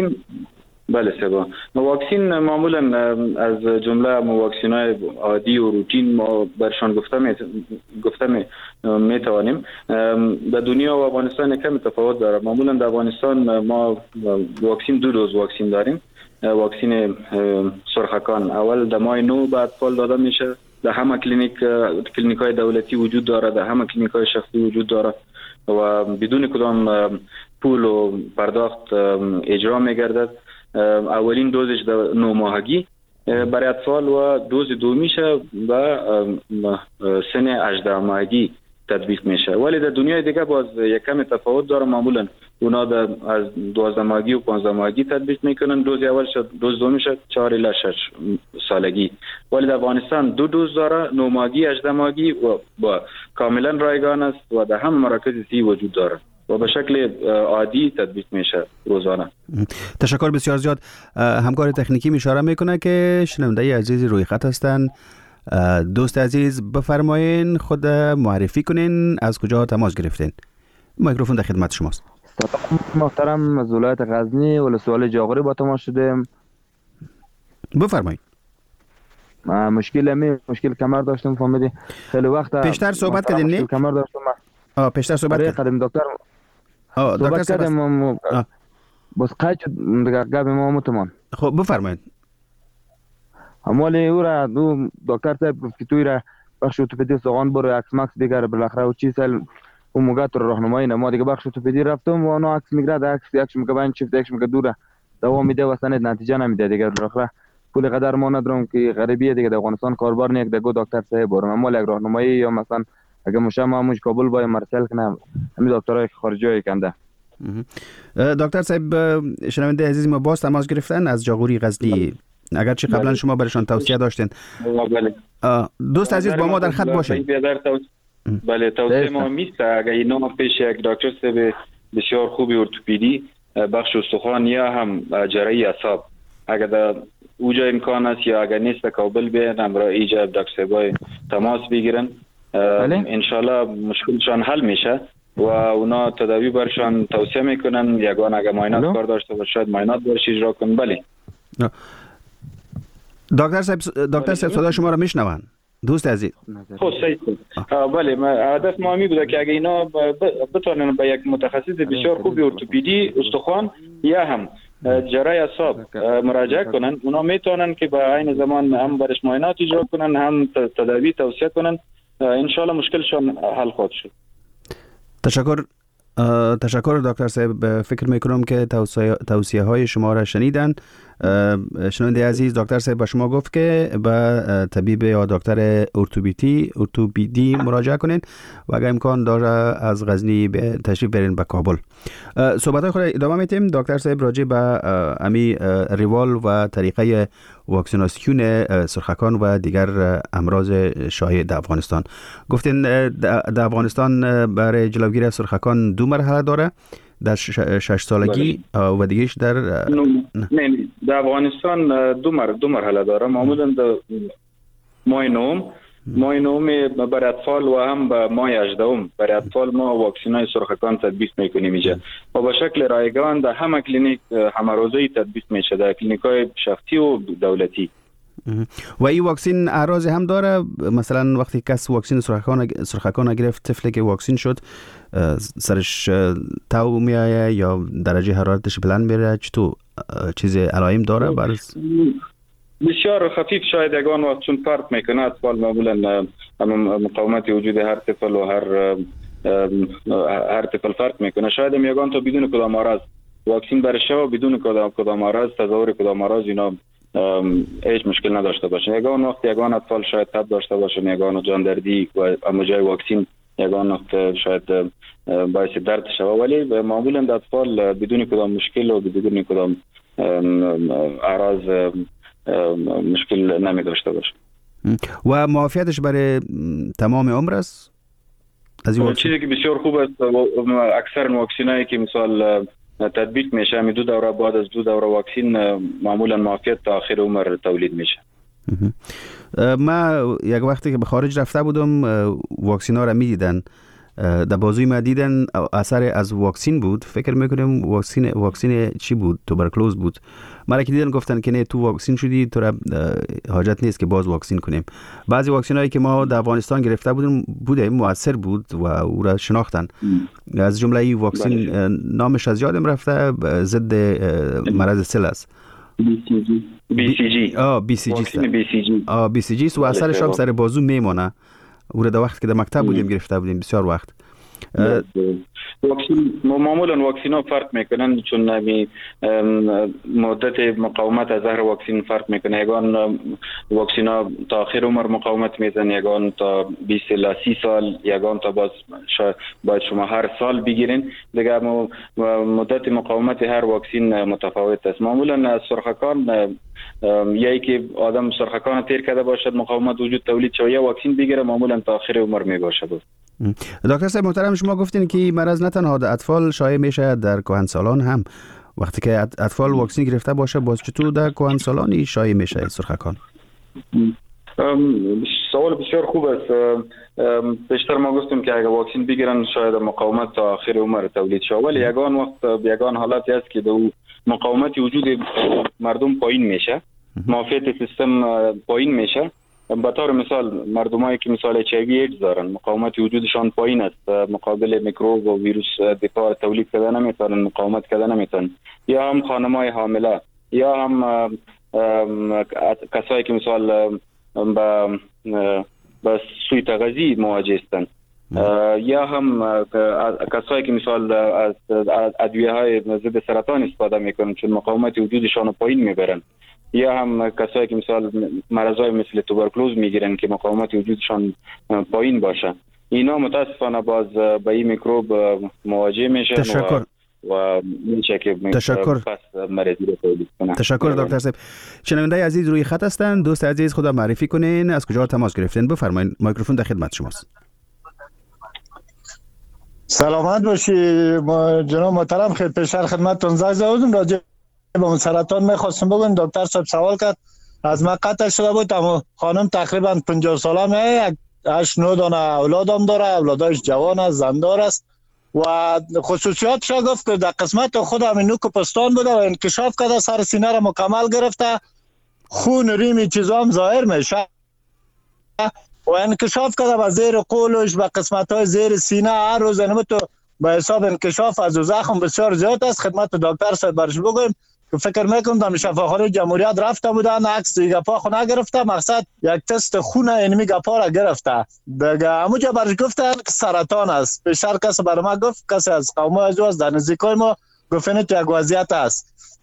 بله سبا واکسین معمولا از جمله واکسین‌های عادی و روتین ما برشان گفته میتوانیم. در دنیا و افغانستان کمی تفاوت داره. معمولا در افغانستان ما واکسین 2 دوز واکسین داریم. واکسین سرخکان اول در ماه 9 بعد اطفال داده میشه. در همه کلینیک‌های دولتی وجود داره، در همه کلینیک‌های شخصی وجود داره و بدون کدام پول و پرداخت اجرا میگردد. اولین دوزش در 9 ماهگی برای اطفال و دوز دومیشه و سن 18 ماهگی تطبیق میشه. ولی در دنیای دیگه باز یک کم تفاوت داره. معمولا اونا از 12 ماهگی و 15 ماهگی تطبیق میکنن. دوز اولش دوز دومیش 4 الی 6 سالگی. ولی در افغانستان 2 دوز داره، 9 ماهگی 18 ماهگی و با کاملا رایگان است و در هم مراکز سی وجود داره و به شکل عادی تطبیق میشه روزانه. تشکر بسیار زیاد. همکار تکنیکی اشاره میکنه که شنونده عزیز روی خط هستن. دوست عزیز بفرمایین، خود معرفی کنین، از کجا تماس گرفتین؟ میکروفون در خدمت شماست. سلام محترم، از ولایت غزنی ولسوالی جاغوری با تماس شدیم. بفرمایید. مشکل کمر داشتم، فهمیدی خیلی وقت پیشتر صحبت کردین نه؟ کمر داشتم. پیشتر صحبت کردیم دکتر. دکتر کردیم بس قاچ دیگه گپ ما متمن. خب بفرمایید. همولی او را دکتر صاحب گفت که توی را بخش ارتوپدی سوغان برو عکس ماکس دیگر بالاخره و چی سال اون موقع تو راهنمایی ما دیگه بخش ارتوپدی رفتم و اون عکس میگرد، عکس یکش میگه باید چفت یکش میگه دوره دوام میده و سند نتیجه نمیده دیگه. بالاخره پول قدر ما ندارم که غریبیه دیگه در افغانستان کاربار نیک دگو دکتر صاحب برم اما یک راهنمایی یا مثلا اگه مشام موج کابل با مرسل کنم همین دکترای خارجی کنده. دکتر صاحب، شنونده عزیز ما باز تماس گرفتن از جاغوری غزنی، اگرچه قبلا شما برشان توصیه داشتین. بله. دوست عزیز با ما در خط باشین. بله توصیه ما میست اگر اینا پیش یک دکتر صاحب بسیار خوبی ارتوپدی بخش استخوان یا هم جراحی اعصاب اگر در اوجا امکان است یا اگر نیست کابل بیان امرا ایجا دکتر صاحب تماس بگیرن. انشالله مشکلشان حل میشه و اونا تداوی برشان توصیه میکنن. یگان اگر معاینات کار داشته باشه شاید معاینات برش اجرا کن. بله دکتر صاحب صدا شما را میشنون دوست عزیز. خب صحیح. بله هدف ما می بوده که اگه اینا بتونن به یک متخصص بسیار خوبی ارتوپدی استخوان یا هم جراحی اعصاب مراجعه کنن، اونا میتونن که به عین زمان هم برش معاینات اجرا کنن هم تداوی توصیه کنن. ان شاء الله مشکلشون حل خواهد شد. تشکر دکتر صاحب. فکر میکنم که توصیه های شما را شنیدن شنونده عزیز، دکتر صاحب به شما گفت که به طبیب یا دکتر ارتوپدی مراجعه کنین و اگر امکان داره از غزنی تشریف برین به کابل. صحبت‌های خود ادامه میتیم. دکتر صاحب راجع به امی روال و طریقه واکسیناسیون سرخکان و دیگر امراض شایع در افغانستان گفتین. در افغانستان برای جلوگیری از سرخکان 2 مرحله داره، در 6 سالگی و دیگهش در نه در افغانستان 2 مرحله داره. معمولا در ماه نهم برای اطفال و هم به ماه 18 برای اطفال ما واکسینای سرخکان تطبیق میکنیم اینجا و به شکل رایگان در همه کلینیک همه روزه تطبیق میشه، در کلینیکای شخصی و دولتی. و این واکسین اعراض هم داره؟ مثلا وقتی کس واکسین سرخکان گرفت، طفلی که واکسین شد سرش تاو میایه یا درجه حرارتش بلند میره؟ چطور چیز علائم داره؟ بسیار خفیف، شاید یگان وقت چون فرق میکنه. اطفال معمولا مقاومت وجود هر طفل و هر طفل فرق میکنه. شاید هم یگان تا بدون کدام مرض واکسین برشه و بدون کدام مرض تظاهر کدام مرض اینا هیچ مشکل نداشته باشه. یگان وقت یگان اطفال شاید تب داشته باشه، یگان جان دردی و اما جای واکسین یگان وقت شاید باعث درد شود، ولی معمولا اطفال بدون کدام مشکل و بدون کدام اعراض مشکل نمی داشته باشه. و معافیتش برای تمام عمر است؟ از این چیزی که بسیار خوب است، اکثر واکسینایی که مثال تطبیق میشه 2 دوره، بعد از 2 دوره واکسین معمولا معافیت تا آخر عمر تولید میشه. ما یک وقتی که به خارج رفته بودم واکسینا را میدیدن، در بازوی ما دیدن اثر از واکسین بود. فکر میکنم واکسین چی بود؟ توبرکلوز بود. مرا که دیدن گفتن که نه تو واکسین شدی، تو را حاجت نیست که باز واکسین کنیم. بعضی واکسینایی که ما در افغانستان گرفته بودیم مؤثر بود و او را شناختن. از جمله این واکسین نامش از یادم رفته، ضد مرض سل است. BCG. BCG و اثرش هم سر بازو میمونه. او را در وقت که در مکتب بودیم گرفته بودیم بسیار وقت. واکسین معمولا واکسینا فرق میکنن چون مدت مقاومت از هر واکسین فرق میکنه. یگان واکسینا تا آخر عمر مقاومت میزن، یگان تا 20 الی 30 سال، یگان تا باید شما هر سال بگیرین. دیگه مدت مقاومت هر واکسین متفاوت است. معمولا از سرخکان یکی که آدم سرخکان تیر کرده باشد مقاومت وجود تولید شود، یا واکسین بگیره معمولا تا آخر عمر میباشد. دکتر صاحب محترم، شما گفتین که مرض نه تنها در اطفال شایع میشه، در کهنسالان هم. وقتی که اطفال واکسین گرفته باشه باز چطور در کهنسالان شایع میشه سرخکان؟ سوال بسیار خوب است. بیشتر ما گفتیم که اگر واکسین بگیرن شاید مقاومت تا آخر عمر تولید شود، ولی یگان حالتی است که دو مقاومت وجود مردم پایین میشه، معافیت سیستم پایین میشه. به طور مثال مردمایی که مثال HIV ایدز دارن مقاومت وجودشان پایین است، مقابل میکروب و ویروس دفاع تولید کردن نمیتونن، مقاومت کردن نمیتونن. یا هم خانمای حامله، یا هم کسایی که مثال با سوی تغذی مواجه هستند، یا هم کسایی که مثال از ادویه های ضد سرطان استفاده میکنن چون مقاومت وجودشان پایین میبرن، یا هم کسایی که مثال مرضای مثل توبرکلوز میگیرن که مقاومت وجودشان پایین باشه. اینا متاسفانه باز با این میکروب مواجه میشن. تشکر. و میشه که تشکر. پس مریضی رو تولید کنن. تشکر دکتر صاحب. شنونده عزیز روی خط هستند. دوست عزیز خدا معرفی کنین، از کجا تماس گرفتین؟ بفرمایید، میکروفون در خدمت شماست. سلامت باشی جناب محترم. خیلی پیشتر خدمتتون زنگ زدم راجع به سرطان میخواستم بگم. دکتر صاحب سوال کرد از من قطع شده بود، اما خانم تقریبا 50 ساله، 8-9 دانه اولادم داره، اولادش جوان است، زندار است و خصوصیاتش گفت که در قسمت خود همین نوک پستان بوده و انکشاف کرده، سر سینه را مکمل گرفته، خون ریمی چیزا هم ظاهر میشه و انکشاف کرده و زیر قولش و قسمت های زیر سینه هر روز تو به حساب انکشاف از زخم بسیار زیاد است. خدمت دکتر صاحب برش بگویم که فکر میکنم در شفاخانه جمهوریت رفته بودن، عکس گپا خو نگرفته، مقصد یک تست خون اینمی گپا را گرفته دیگه. همونجا برش گفتن که سرطان است. بیشتر کسی برای ما گفت، کسی از قوم از در نزدیکای ما گفتن که یک وضعیت است.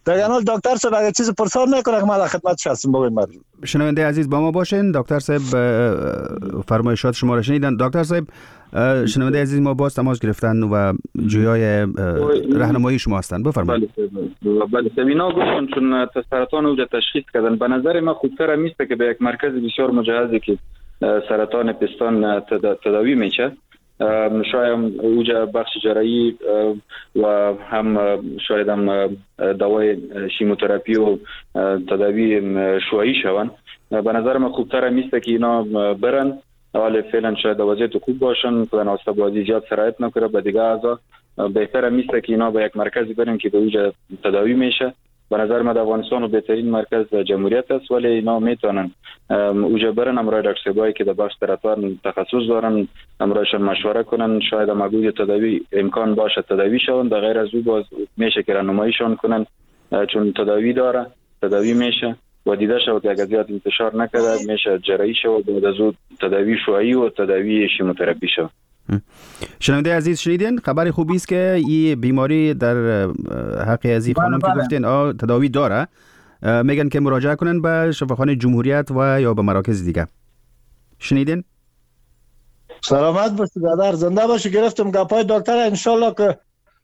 در حال دکتر صاحب اگه چیز پرسان نکنه که ما در خدمتش هستم بگویم. شنونده عزیز با ما باشین. دکتر صاحب فرمایشات شما را شنیدن. دکتر صاحب شنونده عزیز ما باز تماس گرفتن و جویای راهنمایی شما هستند. بفرمایید. بله سمینا گفتن چون سرطان اوج تشخیص کردن. به نظر من خوبتر میسته که به یک مرکز بسیار مجهزی که سرطان پستان تداوی میشه، شاید اوج بخش جراحی و هم شاید هم دوای شیموتراپی و تداوی شویی شوند. به نظر من خوبتر میسته که اینا برن، حالا فعلا شاید وضعیت خوب باشن، خدا نخواسته بازی زیاد سرایت نکنه به دیگه اعضا. بهتره میسته که اینا به یک مرکزی برن که به اوج تداوی میشه. به نظر من افغانستان و بهترین مرکز جمهوریت است، ولی اینا میتونن اوج برن، امرای دکتر صاحبایی که در بخش سرطان تخصص دارن امرایشان مشوره کنن، شاید هم اگه تداوی امکان باشه تداوی شون. در غیر از او باز میشه که راهنماییشون کنن چون تداوی داره، تداوی میشه و دیده شود که اگر زیاد انتشار نکرده میشه جراحی شود، بعد از او تداوی شویی و تداوی شیموتراپی شود. شنونده عزیز شنیدین خبر خوبی است که این بیماری در حق عزیز خانم که گفتین تداوی داره، میگن که مراجعه کنن به شفاخانه جمهوریت و یا به مراکز دیگه. شنیدین؟ سلامت باشی برادر، زنده باشی. گرفتم گپای دکتر، ان شاء الله که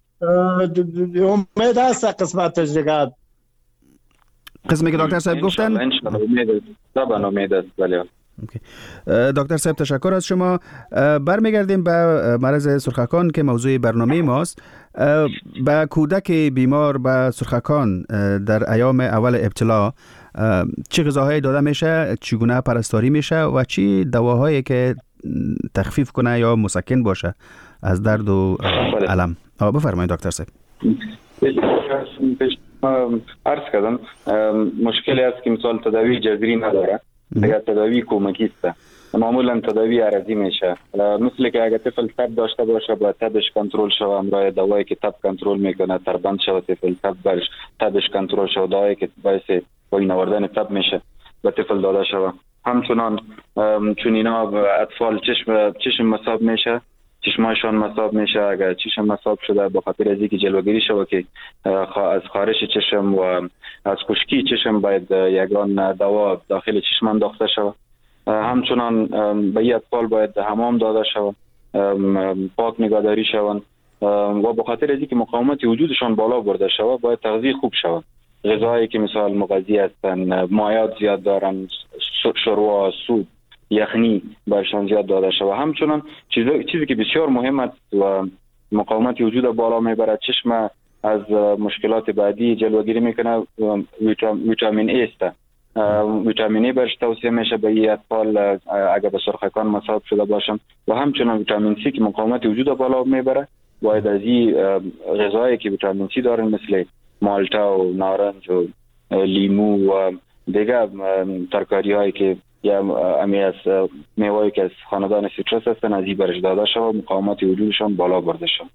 امید هست قسمتش دیگه. قسمی که دکتر صاحب گفتن ان شاء الله امید است. بله دکتر صاحب تشکر از شما. برمیگردیم به مرض سرخکان که موضوع برنامه ماست. به کودک بیمار به سرخکان در ایام اول ابتلا چه غذاهایی داده میشه، چگونه پرستاری میشه و چی دواهایی که تخفیف کنه یا مسکن باشه از درد و الم؟ بفرمایید دکتر صاحب. عرض کردم مشکلی است که مثال تداوی جذری نداره، اگر تداوی کمکی است معمولا تداوی عرضی میشه. مثل که اگر طفل تب داشته باشه باید تبش کنترل شود، امرای دوایی که تب کنترل میکنه تربند شود، طفل تبش کنترل شود، دوایی که باعث پایین آوردن تب میشه به طفل داده شود. همچنان چون اینا اطفال چشم مصاب میشه، چشمایشان مصاب میشه. اگر چشم مصاب شده به خاطر از اینکه جلوگیری شود که از خارش چشم و از خشکی چشم باید یگان دوا داخل چشم انداخته شود. همچنان به این اطفال باید حمام داده شود، پاک نگهداری شوند و به خاطر از اینکه مقاومت وجودشان بالا برده شود باید تغذیه خوب شود. غذایی که مثال مغذی هستند، مایعات زیاد دارن، شوروا، سوپ، یخنی برشان زیاد داده شود. همچنان چیزی که بسیار مهم است و مقاومت وجود بالا میبرد، چشم از مشکلات بعدی جلوگیری میکنه، ویتامین ای است. ویتامین ای برش توصیه میشه به این اطفال اگر به سرخکان مصاب شده باشن و همچنان ویتامین سی که مقاومت وجود بالا میبره باید از این غذایی که ویتامین سی دارن مثل مالتا و نارنج و لیمو و دیگه ترکاری هایی که یا امی از میوهایی که از خاندان سیترس هستن از این برش داده شد مقاومت وجودشان بالا برده شد.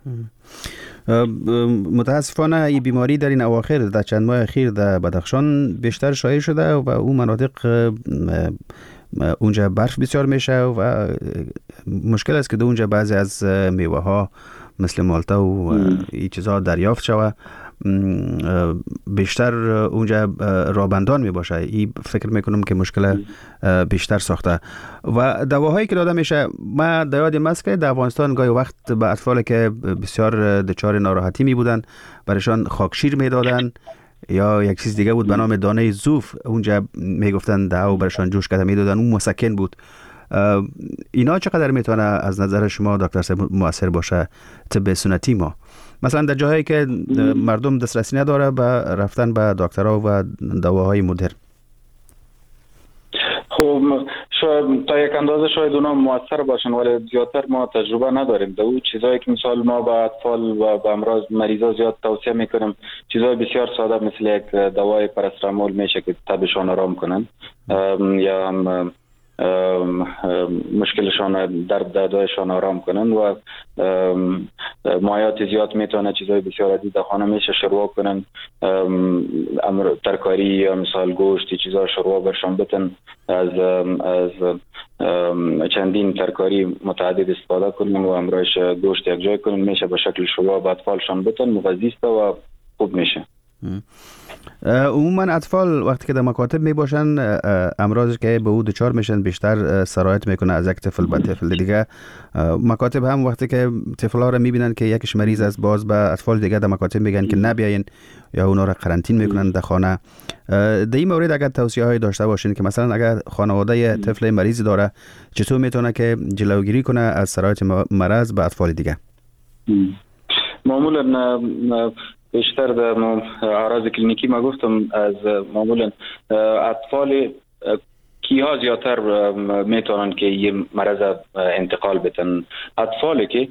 متاسفانه این بیماری در این اواخر در چند ماه اخیر در بدخشان بیشتر شایع شده و اون مناطق اونجا برف بسیار میشه و مشکل است که در اونجا بعضی از میوه ها مثل مالتا و این چیزها دریافت شود. بیشتر اونجا رابندان می باشه. این فکر میکنم که مشکل بیشتر ساخته و دواهایی که داده میشه. ما در یادم است که در افغانستان گاهی وقت به اطفال که بسیار دچار ناراحتی می بودن برایشان خاکشیر می دادن یا یک چیز دیگه بود به نام دانه زوف، اونجا می گفتن دعو برایشان جوش کرده می دادن، اون مسکن بود. اینا چقدر میتونه از نظر شما دکتر صاحب مؤثر باشه طب سنتی ما؟ مثلا در جاهایی که مردم دسترسی نداره به رفتن به دکترها و دواهای مدرن. خب شاید تا یک اندازه شاید اونا مؤثر باشن ولی زیادتر ما تجربه نداریم. در اون چیزایی که مثال ما به اطفال و به امراض مریضا زیاد توصیه میکنیم چیزای بسیار ساده مثل یک دوای پاراسیتامول میشه که تبشون آرام کنن یا هم مشکلشان دردایشان آرام کنن و مایعات زیاد میتونه چیزای بسیار عزیز در خانه میشه شروع کنن، ترکاری یا مثال گوشت چیزا شروع برشان بتن از چندین ترکاری متعدد استفاده کنن و امرایش گوشت یک جای کنن میشه به شکل شروع به اطفالشان بتن مغذی است و خوب میشه. عموما اطفال وقتی که در مکاتب می باشن امراضی که به او دچار میشن بیشتر سرایت میکنه از یک طفل به طفل دیگه. مکاتب هم وقتی که طفل ها رو میبینن که یکیش مریض است باز به اطفال دیگه در مکاتب میگن که نبیاین یا اونا رو قرنطین میکنن در خانه. در این مورد اگر توصیه های داشته باشین که مثلا اگر خانواده طفل مریضی داره چطور میتونه که جلوگیری کنه از سرایت مرض به اطفال دیگه؟ معمولا بیشتر در اعراض کلینیکی ما گفتم از معمولا اطفال کیها زیادتر میتونن که یه مرض انتقال بدن. اطفالی که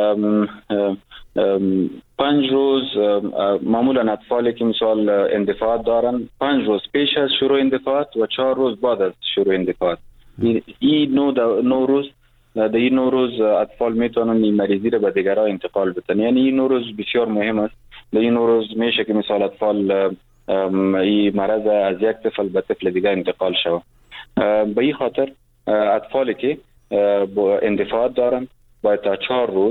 5 روز معمولا اطفالی که مثال اندفاعات دارن 5 روز پیش از شروع اندفاعات و 4 روز بعد از شروع اندفاعات. این 9 روز در این 9 روز اطفال میتونن این مریضی رو به دیگرها انتقال بدن. یعنی این 9 روز بسیار مهم است. در این 9 روز میشه که مثال اطفال این مرض از یک طفل به طفل دیگر انتقال شود. به این خاطر اطفالی که اندفاعات دارن باید تا 4 روز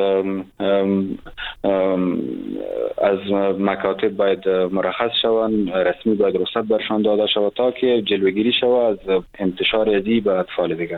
از مکاتب باید مرخص شوند، رسمی باید رخصت برشان داده شود تا که جلوگیری شود از انتشار ازی به اطفال دیگر.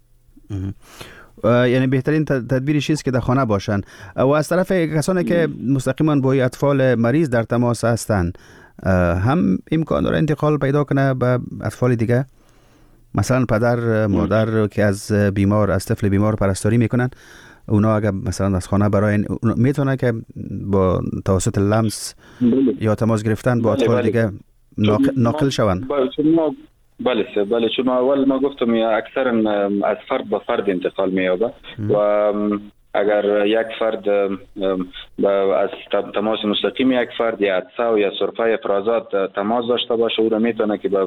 یعنی بهترین تدبیر چیست که در خانه باشن. و از طرف کسانی که مستقیما با اطفال مریض در تماس هستند هم امکان داره انتقال پیدا کنه به اطفال دیگه؟ مثلا پدر مادر که از طفل بیمار پرستاری میکنن اونا اگر مثلا از خانه برای میتونه که با توسط لمس یا تماس گرفتن با اطفال دیگه ناقل شوند؟ بله چون اول ما گفتم اکثرا از فرد به فرد انتقال می‌یابه و اگر یک فرد از تماس مستقیم یک فرد یا عطسه و یا سرفه افرازات تماس داشته باشه او را میتونه که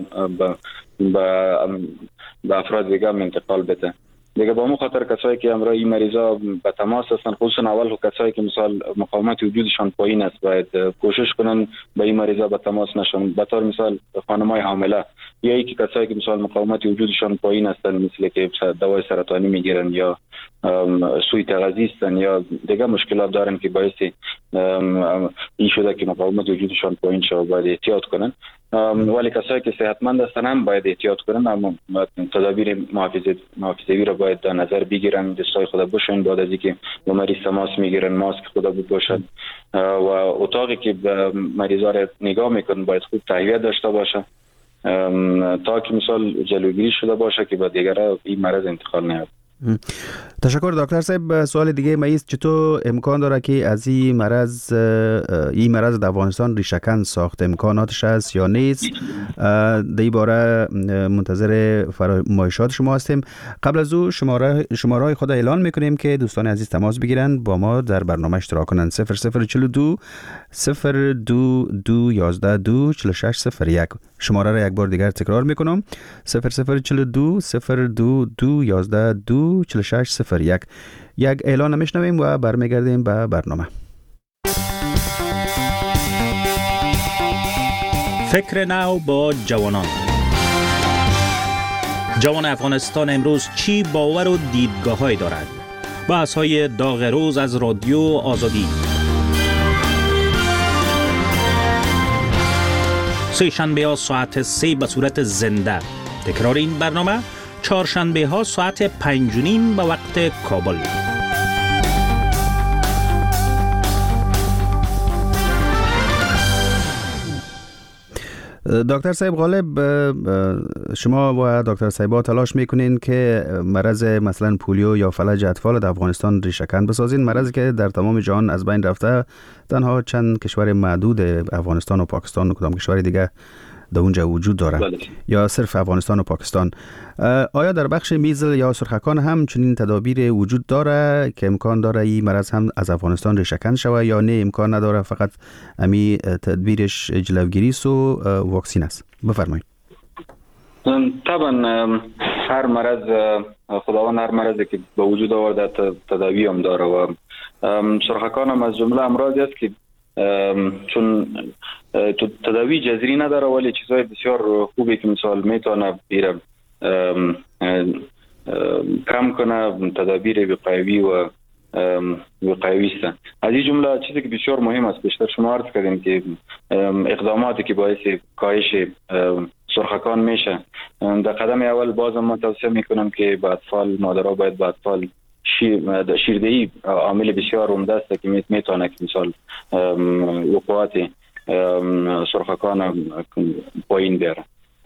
به افراد دیگه انتقال بده. دیگه با مو خاطر کسایی که همراه این مریضا به تماس هستن خصوصا اول کسایی که مثال مقاومت وجودشان پایین است باید کوشش کنن به این مریضا به تماس نشون. به طور مثال خانمای حامله یا یکی کسایی که مثال مقاومت وجودشان پایین هستن مثل که دوای سرطانی میگیرن یا سوی تغذیه هستن یا دیگه مشکلات دارن که باعث این شده که مقاومت وجودشان پایین شه باید احتیاط کنن. ولی کسایی که صحتمند هستن هم باید احتیاط کنن، اما تدابیر محافظوی را باید در نظر بگیرن، دستای خود بشوین بعد از اینکه با مریض تماس میگیرن ماسک خود بپوشن و اتاقی که مریضا را نگاه میکنن باید خوب تهویه داشته باشه تا که مثال جلوگیری شده باشه که با دیگرها این مرض انتقال نیابد. تشکر دکتر صاحب. سوال دیگه مایست چطور امکان داره که از این مرض در افغانستان ریشه‌کن ساخت؟ امکاناتش هست یا نیست؟ در این باره منتظر فرمایشات شما هستیم. قبل از او شماره خود اعلان میکنیم که دوستان عزیز تماس بگیرن با ما در برنامه اشتراک کنن. 0042 02 11 2 4601. شماره را یک بار دیگر تکرار میکنم 0042 02 11 2 4601. یک اعلان میشنویم و برمیگردیم به برنامه. فکر نو با جوانان. جوان افغانستان امروز چی باور و دیدگاه‌هایی دارد؟ بحث‌های داغ روز از رادیو آزادی. سه شنبه ها ساعت 3 به صورت زنده. تکرار این برنامه چهارشنبه ها ساعت 5:30 به وقت کابل. دکتر صاحب غالب، شما و دکتر صاحبا تلاش میکنین که مرض مثلا پولیو یا فلج اطفال در افغانستان ریشه‌کن بسازین، مرضی که در تمام جهان از بین رفته، تنها چند کشور معدود افغانستان و پاکستان و کدام کشور دیگه در اونجا وجود داره یا صرف افغانستان و پاکستان. آیا در بخش میزل یا سرخکان هم چنین تدابیر وجود داره که امکان داره این مرض هم از افغانستان ریشه‌کن شود یا نه امکان نداره، فقط امی تدبیرش جلوگیری و واکسین است؟ بفرمایید. طبعا هر مرض خداوند هر مرضی که به وجود آورده تداوی هم داره و سرخکان هم از جمله امراضی است که چون تداوی جذری نداره ولی چیزهای بسیار خوبی که مثال میتونه بیره کم کنه، تدابیر وقایوی و وقایوی است. از این جمله چیزی که بسیار مهم است بیشتر شما عرض کردیم که اقداماتی که باعث کاهش سرخکان میشه، در قدم اول بازم من توصیه میکنم که به اطفال، مادرها باید به اطفال شیردهی عامل بسیار عمده است که میتونه که مثال وقوعات سرخکان پایین بیاره.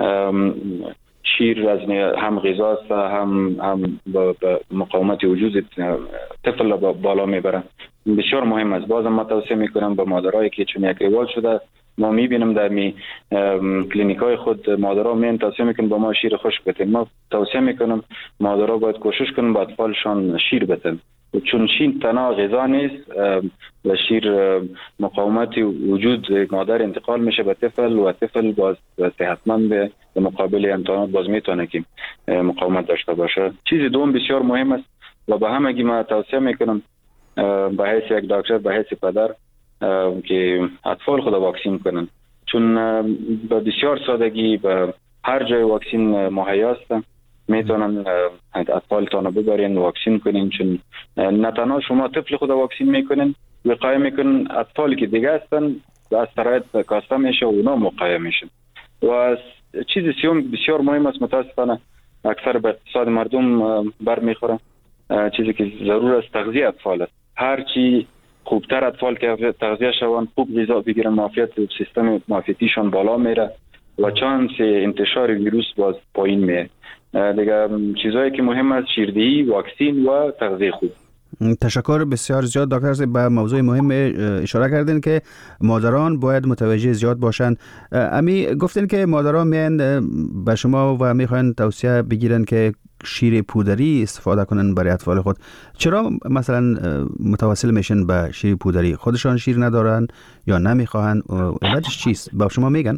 شیر از هم غذا است، هم به مقاومت وجود طفل بالا میبره. بسیار مهم است. بازم من توصیه میکنم به مادرایی که چون یک روال شده، ما میبینیم در کلینیکای خود مادرها میان توصیه میکنن با ما شیر خشک بدن. ما توصیه میکنم مادرها باید کوشش کنن با اطفالشان شیر بدن، چون شیر تنها غذا نیست و شیر مقاومت وجود مادر انتقال میشه به طفل و طفل باز صحتمند به مقابل امتحانات باز میتونه که مقاومت داشته باشه. چیز دوم بسیار مهم است و به همگی ما توصیه میکنم به حیث یک دکتر، به حیث پدر که اطفال خود واکسین کنن، چون به بسیار سادگی به هر جای واکسین مهیا است. میتونن اطفالتان ببرین واکسین کنین، چون نه تنها شما طفل خود واکسین میکنین، وقایه میکنن اطفالی که دیگه هستن از شرایط کاسته میشه و اونا وقایه میشن. و چیز سوم بسیار مهم است، متاسفانه اکثر به اقتصاد مردم برمیخوره، چیزی که ضرور است تغذیه اطفال است. هرچی خوبتر اطفال که تغذیه شوند، خوب غذا بگیرن، معافیت سیستم معافیتیشون بالا میره و چانس انتشار ویروس باز پایین میره. دیگه چیزایی که مهم است شیردهی، واکسین و تغذیه خوب. تشکر بسیار زیاد دکتر صاحب. به موضوع مهم اشاره کردین که مادران باید متوجه زیاد باشن. امی گفتین که مادران میان به شما و میخواین توصیه بگیرن که شیر پودری استفاده کنن برای اطفال خود. چرا مثلا متوسل میشن به شیر پودری؟ خودشان شیر ندارن یا نمیخواهن؟ علتش چیست؟ با شما میگن؟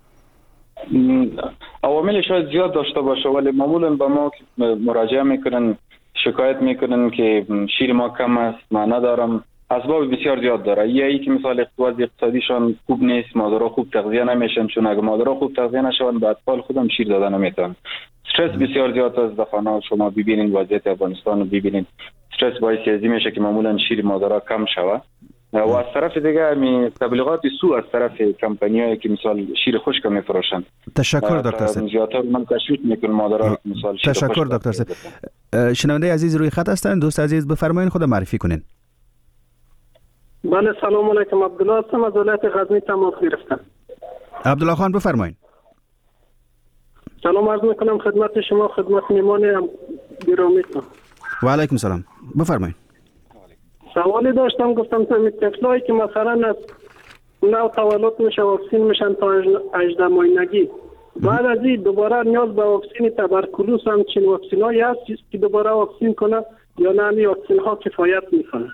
عوامل شاید زیاد داشته باشه، ولی معمولا به ما مراجعه میکنن، شکایت میکنن که شیر ما کم است، ما ندارم. اسباب بسیار زیاد داره. یکی که مثال اقتصادیشان خوب نیست، مادرها خوب تغذیه نمیشن، چون اگه مادرها خوب تغذیه نشون به اطفال خودم شیر دادن نمیتونن. استرس بسیار زیاد است. در خانه شما ببینید وضعیت افغانستان رو ببینید، استرس باعث ازی میشه که معمولا شیر مادرها کم شود. و از طرف دیگه تبلیغات سو از طرف کمپانیایی که مثال شیر خشک میفروشن. تشکر دکتر صاحب. زیادتر من تشویق میکنم مادرها مثال شیر تشکر دکتر صاحب. شنونده عزیز روی خط هستن. دوست عزیز بفرمایید خود معرفی کنین. بله سلام علیکم، عبدالله هستم از ولایت غزنی تماس گرفتم. عبدالله خان بفرمایید. سلام عرض میکنم خدمت شما، خدمت میمان گرامیتون. و علیکم سلام، بفرمایید. سوالی داشتم، گفتم طفلایی که مثلا از نو تولد میشه واکسین میشن تا 18 ماهگی، بعد از این دوباره نیاز به واکسین تبرکلوز هم چین واکسینایی هست که دوباره واکسین کنه یا نه این واکسین ها کفایت میکنه؟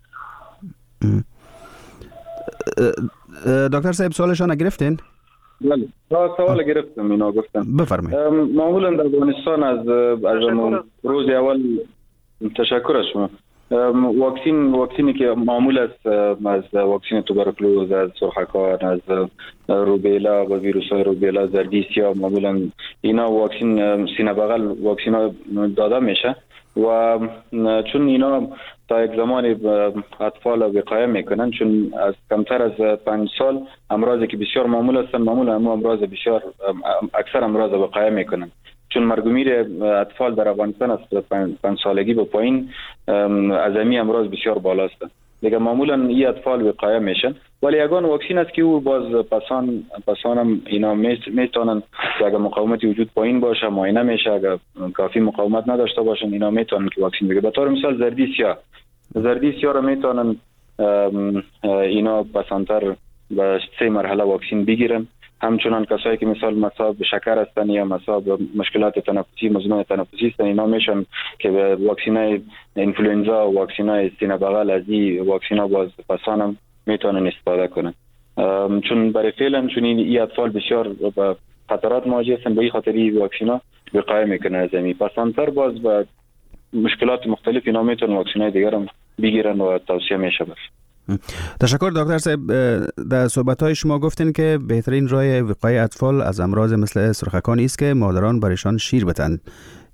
دکتر صاحب سوالشان گرفتین؟ بله سوال گرفتم، اینا گفتم. بفرمایید. معمولا در افغانستان از روز اول تشکر از شما. واکسینی که معمول است از واکسین توبرکلوز، از سرخکان، از روبیلا و ویروس های روبیلا، زردیسیا، معمولا اینا واکسین سینه بغل واکسین ها داده میشه و چون اینا تا یک زمانی اطفال وقایه میکنن، چون از کمتر از 5 سال امراضی که بسیار معمول هستن، معمولا امراض بسیار اکثر امراض وقایه میکنن، چون مرگ و میر اطفال در افغانستان از 5 سالگی به پایین از امی امراض بسیار بالا است. دیگه معمولا این اطفال وقایه میشن، ولی یگان واکسین است که او باز پسان هم اینا میتونن که اگر مقاومت وجود پایین باشه معاینه میشه، اگر کافی مقاومت نداشته باشن اینا میتونن که واکسین بگیرن. به طور مثال زردیسیا رو میتونن اینا پسانتر به 3 مرحله واکسین بگیرن. همچنان کسایی که مثال مصاب شکر هستن یا مصاب مشکلات تنفسی، مزمن تنفسی هستن، اینا میشن که به واکسینای اینفلوئنزا و واکسینای سینه بغل از این واکسینا باز پسانم میتونن استفاده کنن، چون برای فعلا چون این اطفال بسیار با خطرات مواجه هستن، به این خاطر این واکسینا وقایه میکنن از این. پسانتر باز با مشکلات مختلف اینا میتونن واکسینای دیگر هم بگیرن و توصیه میشه بشه. تشکر دکتر صاحب. در صحبت‌های شما گفتین که بهترین راه وقایه اطفال از امراض مثل سرخکان است که مادران برایشان شیر بدن.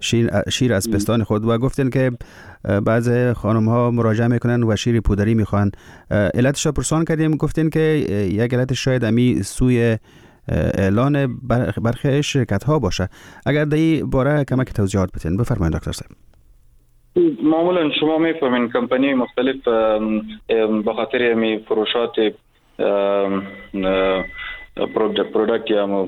شیر از پستان خود و گفتن که بعض خانم ها مراجعه میکنن و شیر پودری میخوان. علتش را پرسان کردیم، گفتن که یک علتش شاید امی سوی اعلان برخی شرکت ها باشه. اگر در این باره کمک توضیحات بدین بفرمایید دکتر صاحب. معمولا شما میفهمین کمپانی مختلف به خاطر می فروشات پروداکت یا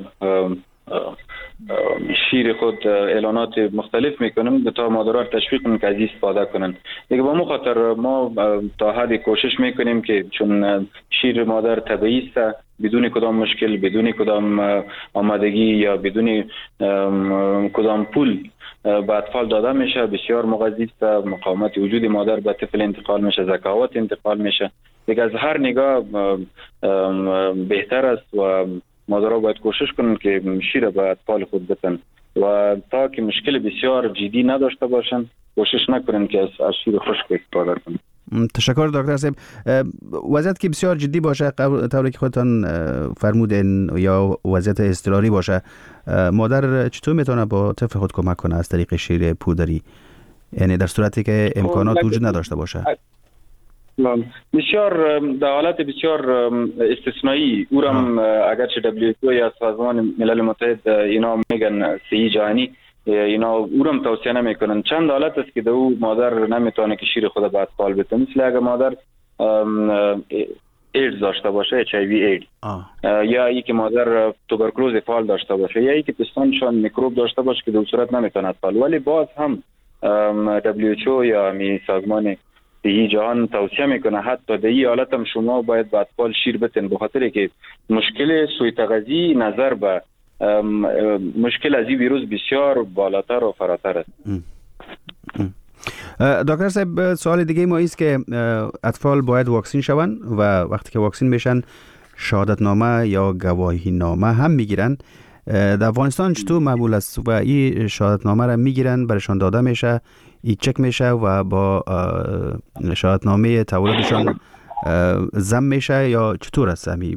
شیر خود اعلانات مختلف میکنن تا مادرها تشویق کنن که از این استفاده کنن. دیگه با مو خاطر ما تا حدی کوشش میکنیم که چون شیر مادر طبیعی است، بدون کدام مشکل، بدون کدام آمادگی یا بدون کدام پول به اطفال داده میشه، بسیار مغذی است، مقاومت وجود مادر به طفل انتقال میشه، ذکاوت انتقال میشه. دیگه از هر نگاه بهتر است و مادرها باید کوشش کنن که شیر به اطفال خود بدن و تا که مشکل بسیار جدی نداشته باشن کوشش نکنن که از شیر خشک استفاده کنن. تشکر دکتر صاحب. وضعیت که بسیار جدی باشه طوری که خودتان فرمودین یا وضعیت اضطراری باشه، مادر چطور میتونه با طفل خود کمک کنه از طریق شیر پودری، یعنی در صورتی که امکانات وجود نداشته باشه؟ بسیار در حالت بسیار استثنایی اورم اگرچه WHO یا سازمان ملل متحد اینا میگن صحی جهانی، اینا اورم توصیه نمیکنن. چند حالت است که دو مادر نمیتونه که شیر خود به اطفال بده، مثل اگه مادر ایدز داشته باشه، HIV ایدز، یا ای که مادر توبرکلوز فعال داشته باشه، یا ای که پستانشان میکروب داشته باشه که در صورت نمیتونه اطفال. ولی باز هم WHO یا می سازمان صحی جهان توصیه میکنه حتی در این حالت هم شما باید به اطفال شیر بدین، به خاطر که مشکل سوء تغذیه نظر به مشکل از این ویروس بسیار بالاتر و فراتر است. دکتر صاحب، سوال دیگه ما است که اطفال باید واکسین شوند و وقتی که واکسین میشن شهادتنامه یا گواهی نامه هم میگیرن. در افغانستان چطور معمول است و این شهادتنامه را میگیرن، برشان داده میشه، این چک میشه و با شهادتنامه تولدشان ضم میشه یا چطور است همی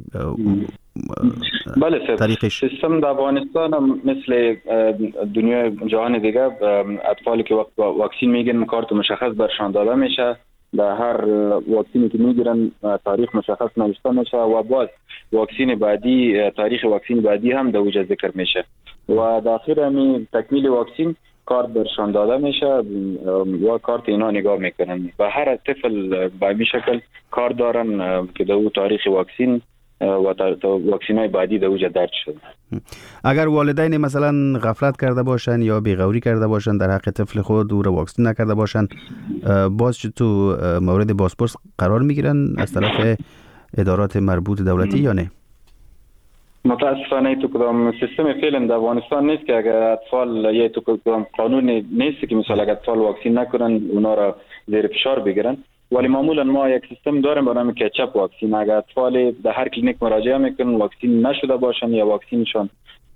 بله طریقش؟ سیستم در افغانستان هم مثل دنیا جهان دیگه اطفالی که وقت واکسین میگیرن کارت مشخص برشان داده میشه، در هر واکسینی که میگیرن تاریخ مشخص نوشته میشه و باز واکسین بعدی تاریخ واکسین بعدی هم در اوج ذکر میشه و در آخر همین تکمیل واکسین کارت برشان داده میشه و کارت اینا نگاه میکنن و هر طفل به این شکل کارت دارن که در تاریخ واکسین و واکسین های بعدی در اوج درج شده. اگر والدین مثلا غفلت کرده باشن یا بیغوری کرده باشن در حق طفل خود او را واکسین نکرده باشن، باز تو مورد بازپرس قرار میگیرن از طرف ادارات مربوط دولتی یا نه؟ متاسفانه تو کدام سیستم فعلا در افغانستان نیست که اگر اطفال یا تو کدام قانون نیست که مثلا اگر اطفال واکسین نکنن اونا را زیر فشار بگیرن، ولی معمولا ما یک سیستم داریم به نام کچاپ واکسین. اگر اطفال در هر کلینیک مراجعه میکنن واکسین نشده باشن یا واکسینشون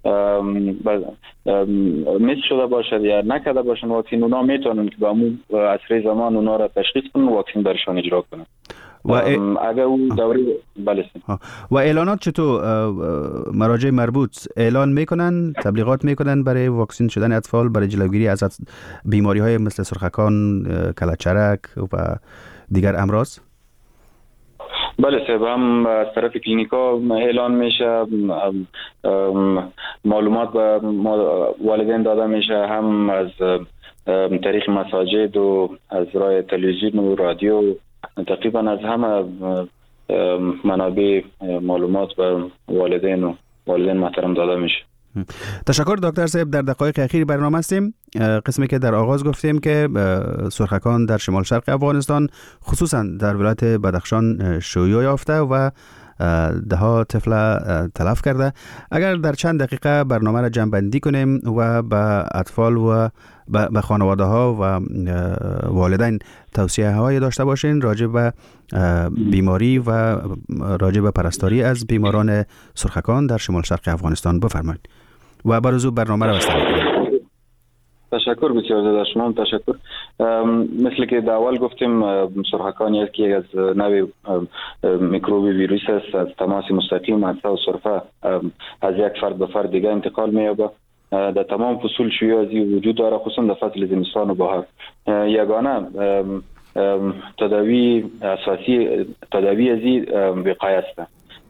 میس شده باشد یا نکرده باشن واکسین، اونا میتونن که با مو عصر زمان اونا را تشخیص کنن و واکسین برشان اجرا کنن. و اگر اون دوره بله. و اعلانات چطور مراجع مربوط اعلان میکنن، تبلیغات میکنن برای واکسین شدن اطفال برای جلوگیری از بیماری های مثل سرخکان، کلهچرک و دیگر امراض؟ بله صاحب، هم از طرف کلینیکا اعلان میشه، معلومات به والدین داده میشه، هم از طریق مساجد و از راه تلویزیون و رادیو، تقریبا از همه منابع معلومات به والدین محترم داده میشه. تشکر دکتر صاحب. در دقایق اخیر برنامه هستیم. قسمی که در آغاز گفتیم که سرخکان در شمال شرق افغانستان خصوصا در ولایت بدخشان شیوع یافته و ده ها طفل تلف کرده. اگر در چند دقیقه برنامه را جمع‌بندی کنیم و به اطفال و به خانواده ها و والدین توصیه هایی داشته باشین راجع به بیماری و راجع به پرستاری از بیماران سرخکان در شمال شرق افغانستان بفرمایید و برزو برنامه را بستنی کنید. تشکر بسیار زیاد شما. تشکر. مثل که در اول گفتیم سرخکان یکی از نوع میکروب ویروس است، از تماس مستقیم از سرفه از یک فرد به فرد دیگه انتقال می‌یابد در تمام فصول شیوازی وجود داره، خصوصا در فصل زمستان و بهار. یگانه تداوی اساسی تداوی ازی وقایه است.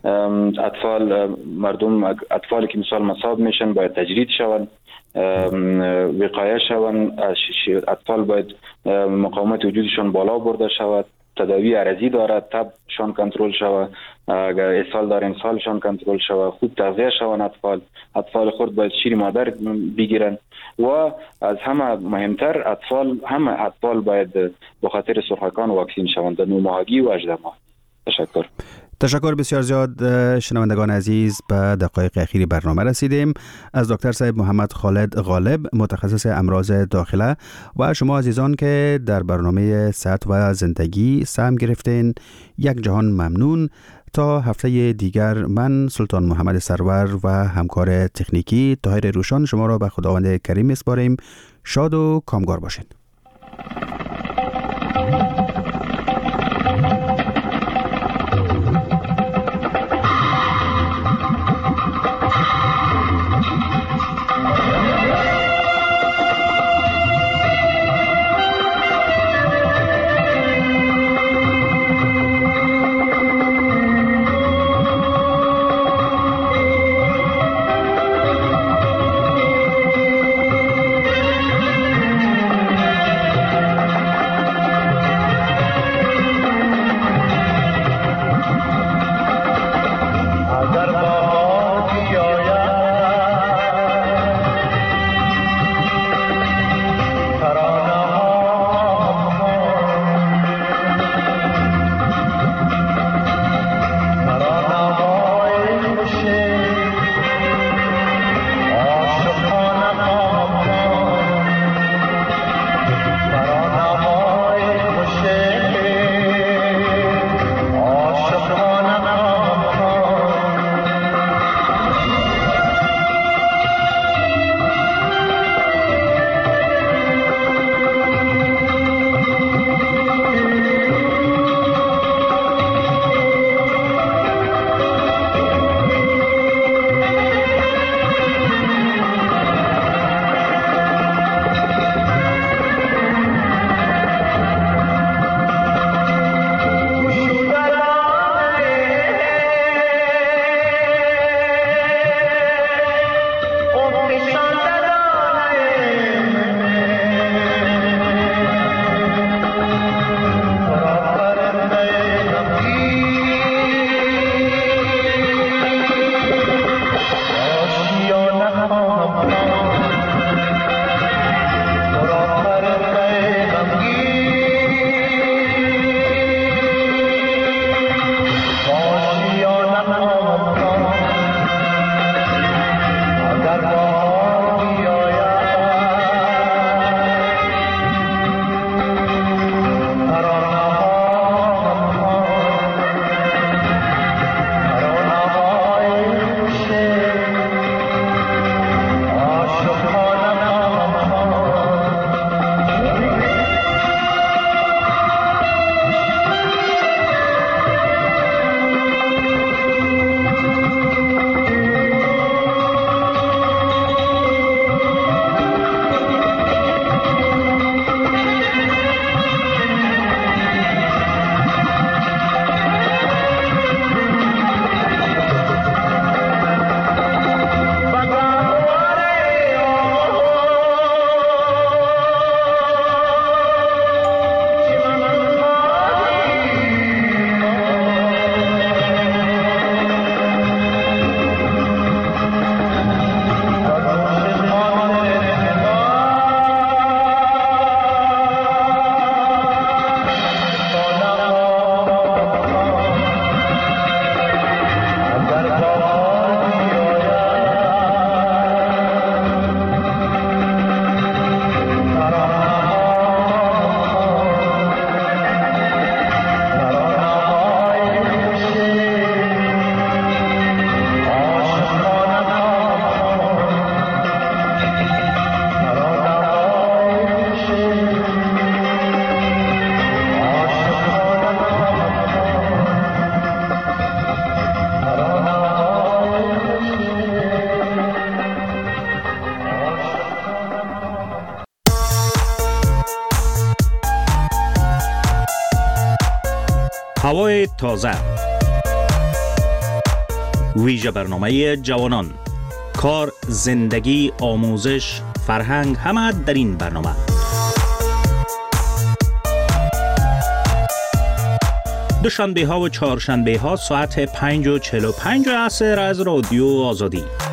اطفالی که مثال مصاب میشن باید تجرید شوند، وقایه شوند. اطفال باید مقاومت وجودشان بالا برده شود. تداوی عرضی دارد، تبشان کنترل شود. اگر اسهال دارن اسهالشان کنترل شود. خوب تغذیه شوند. اطفال خرد باید شیر مادر بگیرن و از همه مهمتر اطفال باید به خاطر سرخکان واکسین شوند در 9 ماهگی و 18 ماه. تشکر بسیار زیاد. شنوندگان عزیز، به دقایق اخیری برنامه رسیدیم. از دکتر صاحب محمد خالد غالب، متخصص امراض داخله، و شما عزیزان که در برنامه صحت و زندگی سهم گرفتین، یک جهان ممنون. تا هفته دیگر من سلطان محمد سرور و همکار تکنیکی طاهر روشان شما را به خداوند کریم میسپاریم. شاد و کامگار باشید. هوای تازه، ویژه برنامه جوانان، کار، زندگی، آموزش، فرهنگ، همه در این برنامه. دوشنبه ها و چهارشنبه ها ساعت 5:45 عصر از رادیو آزادی.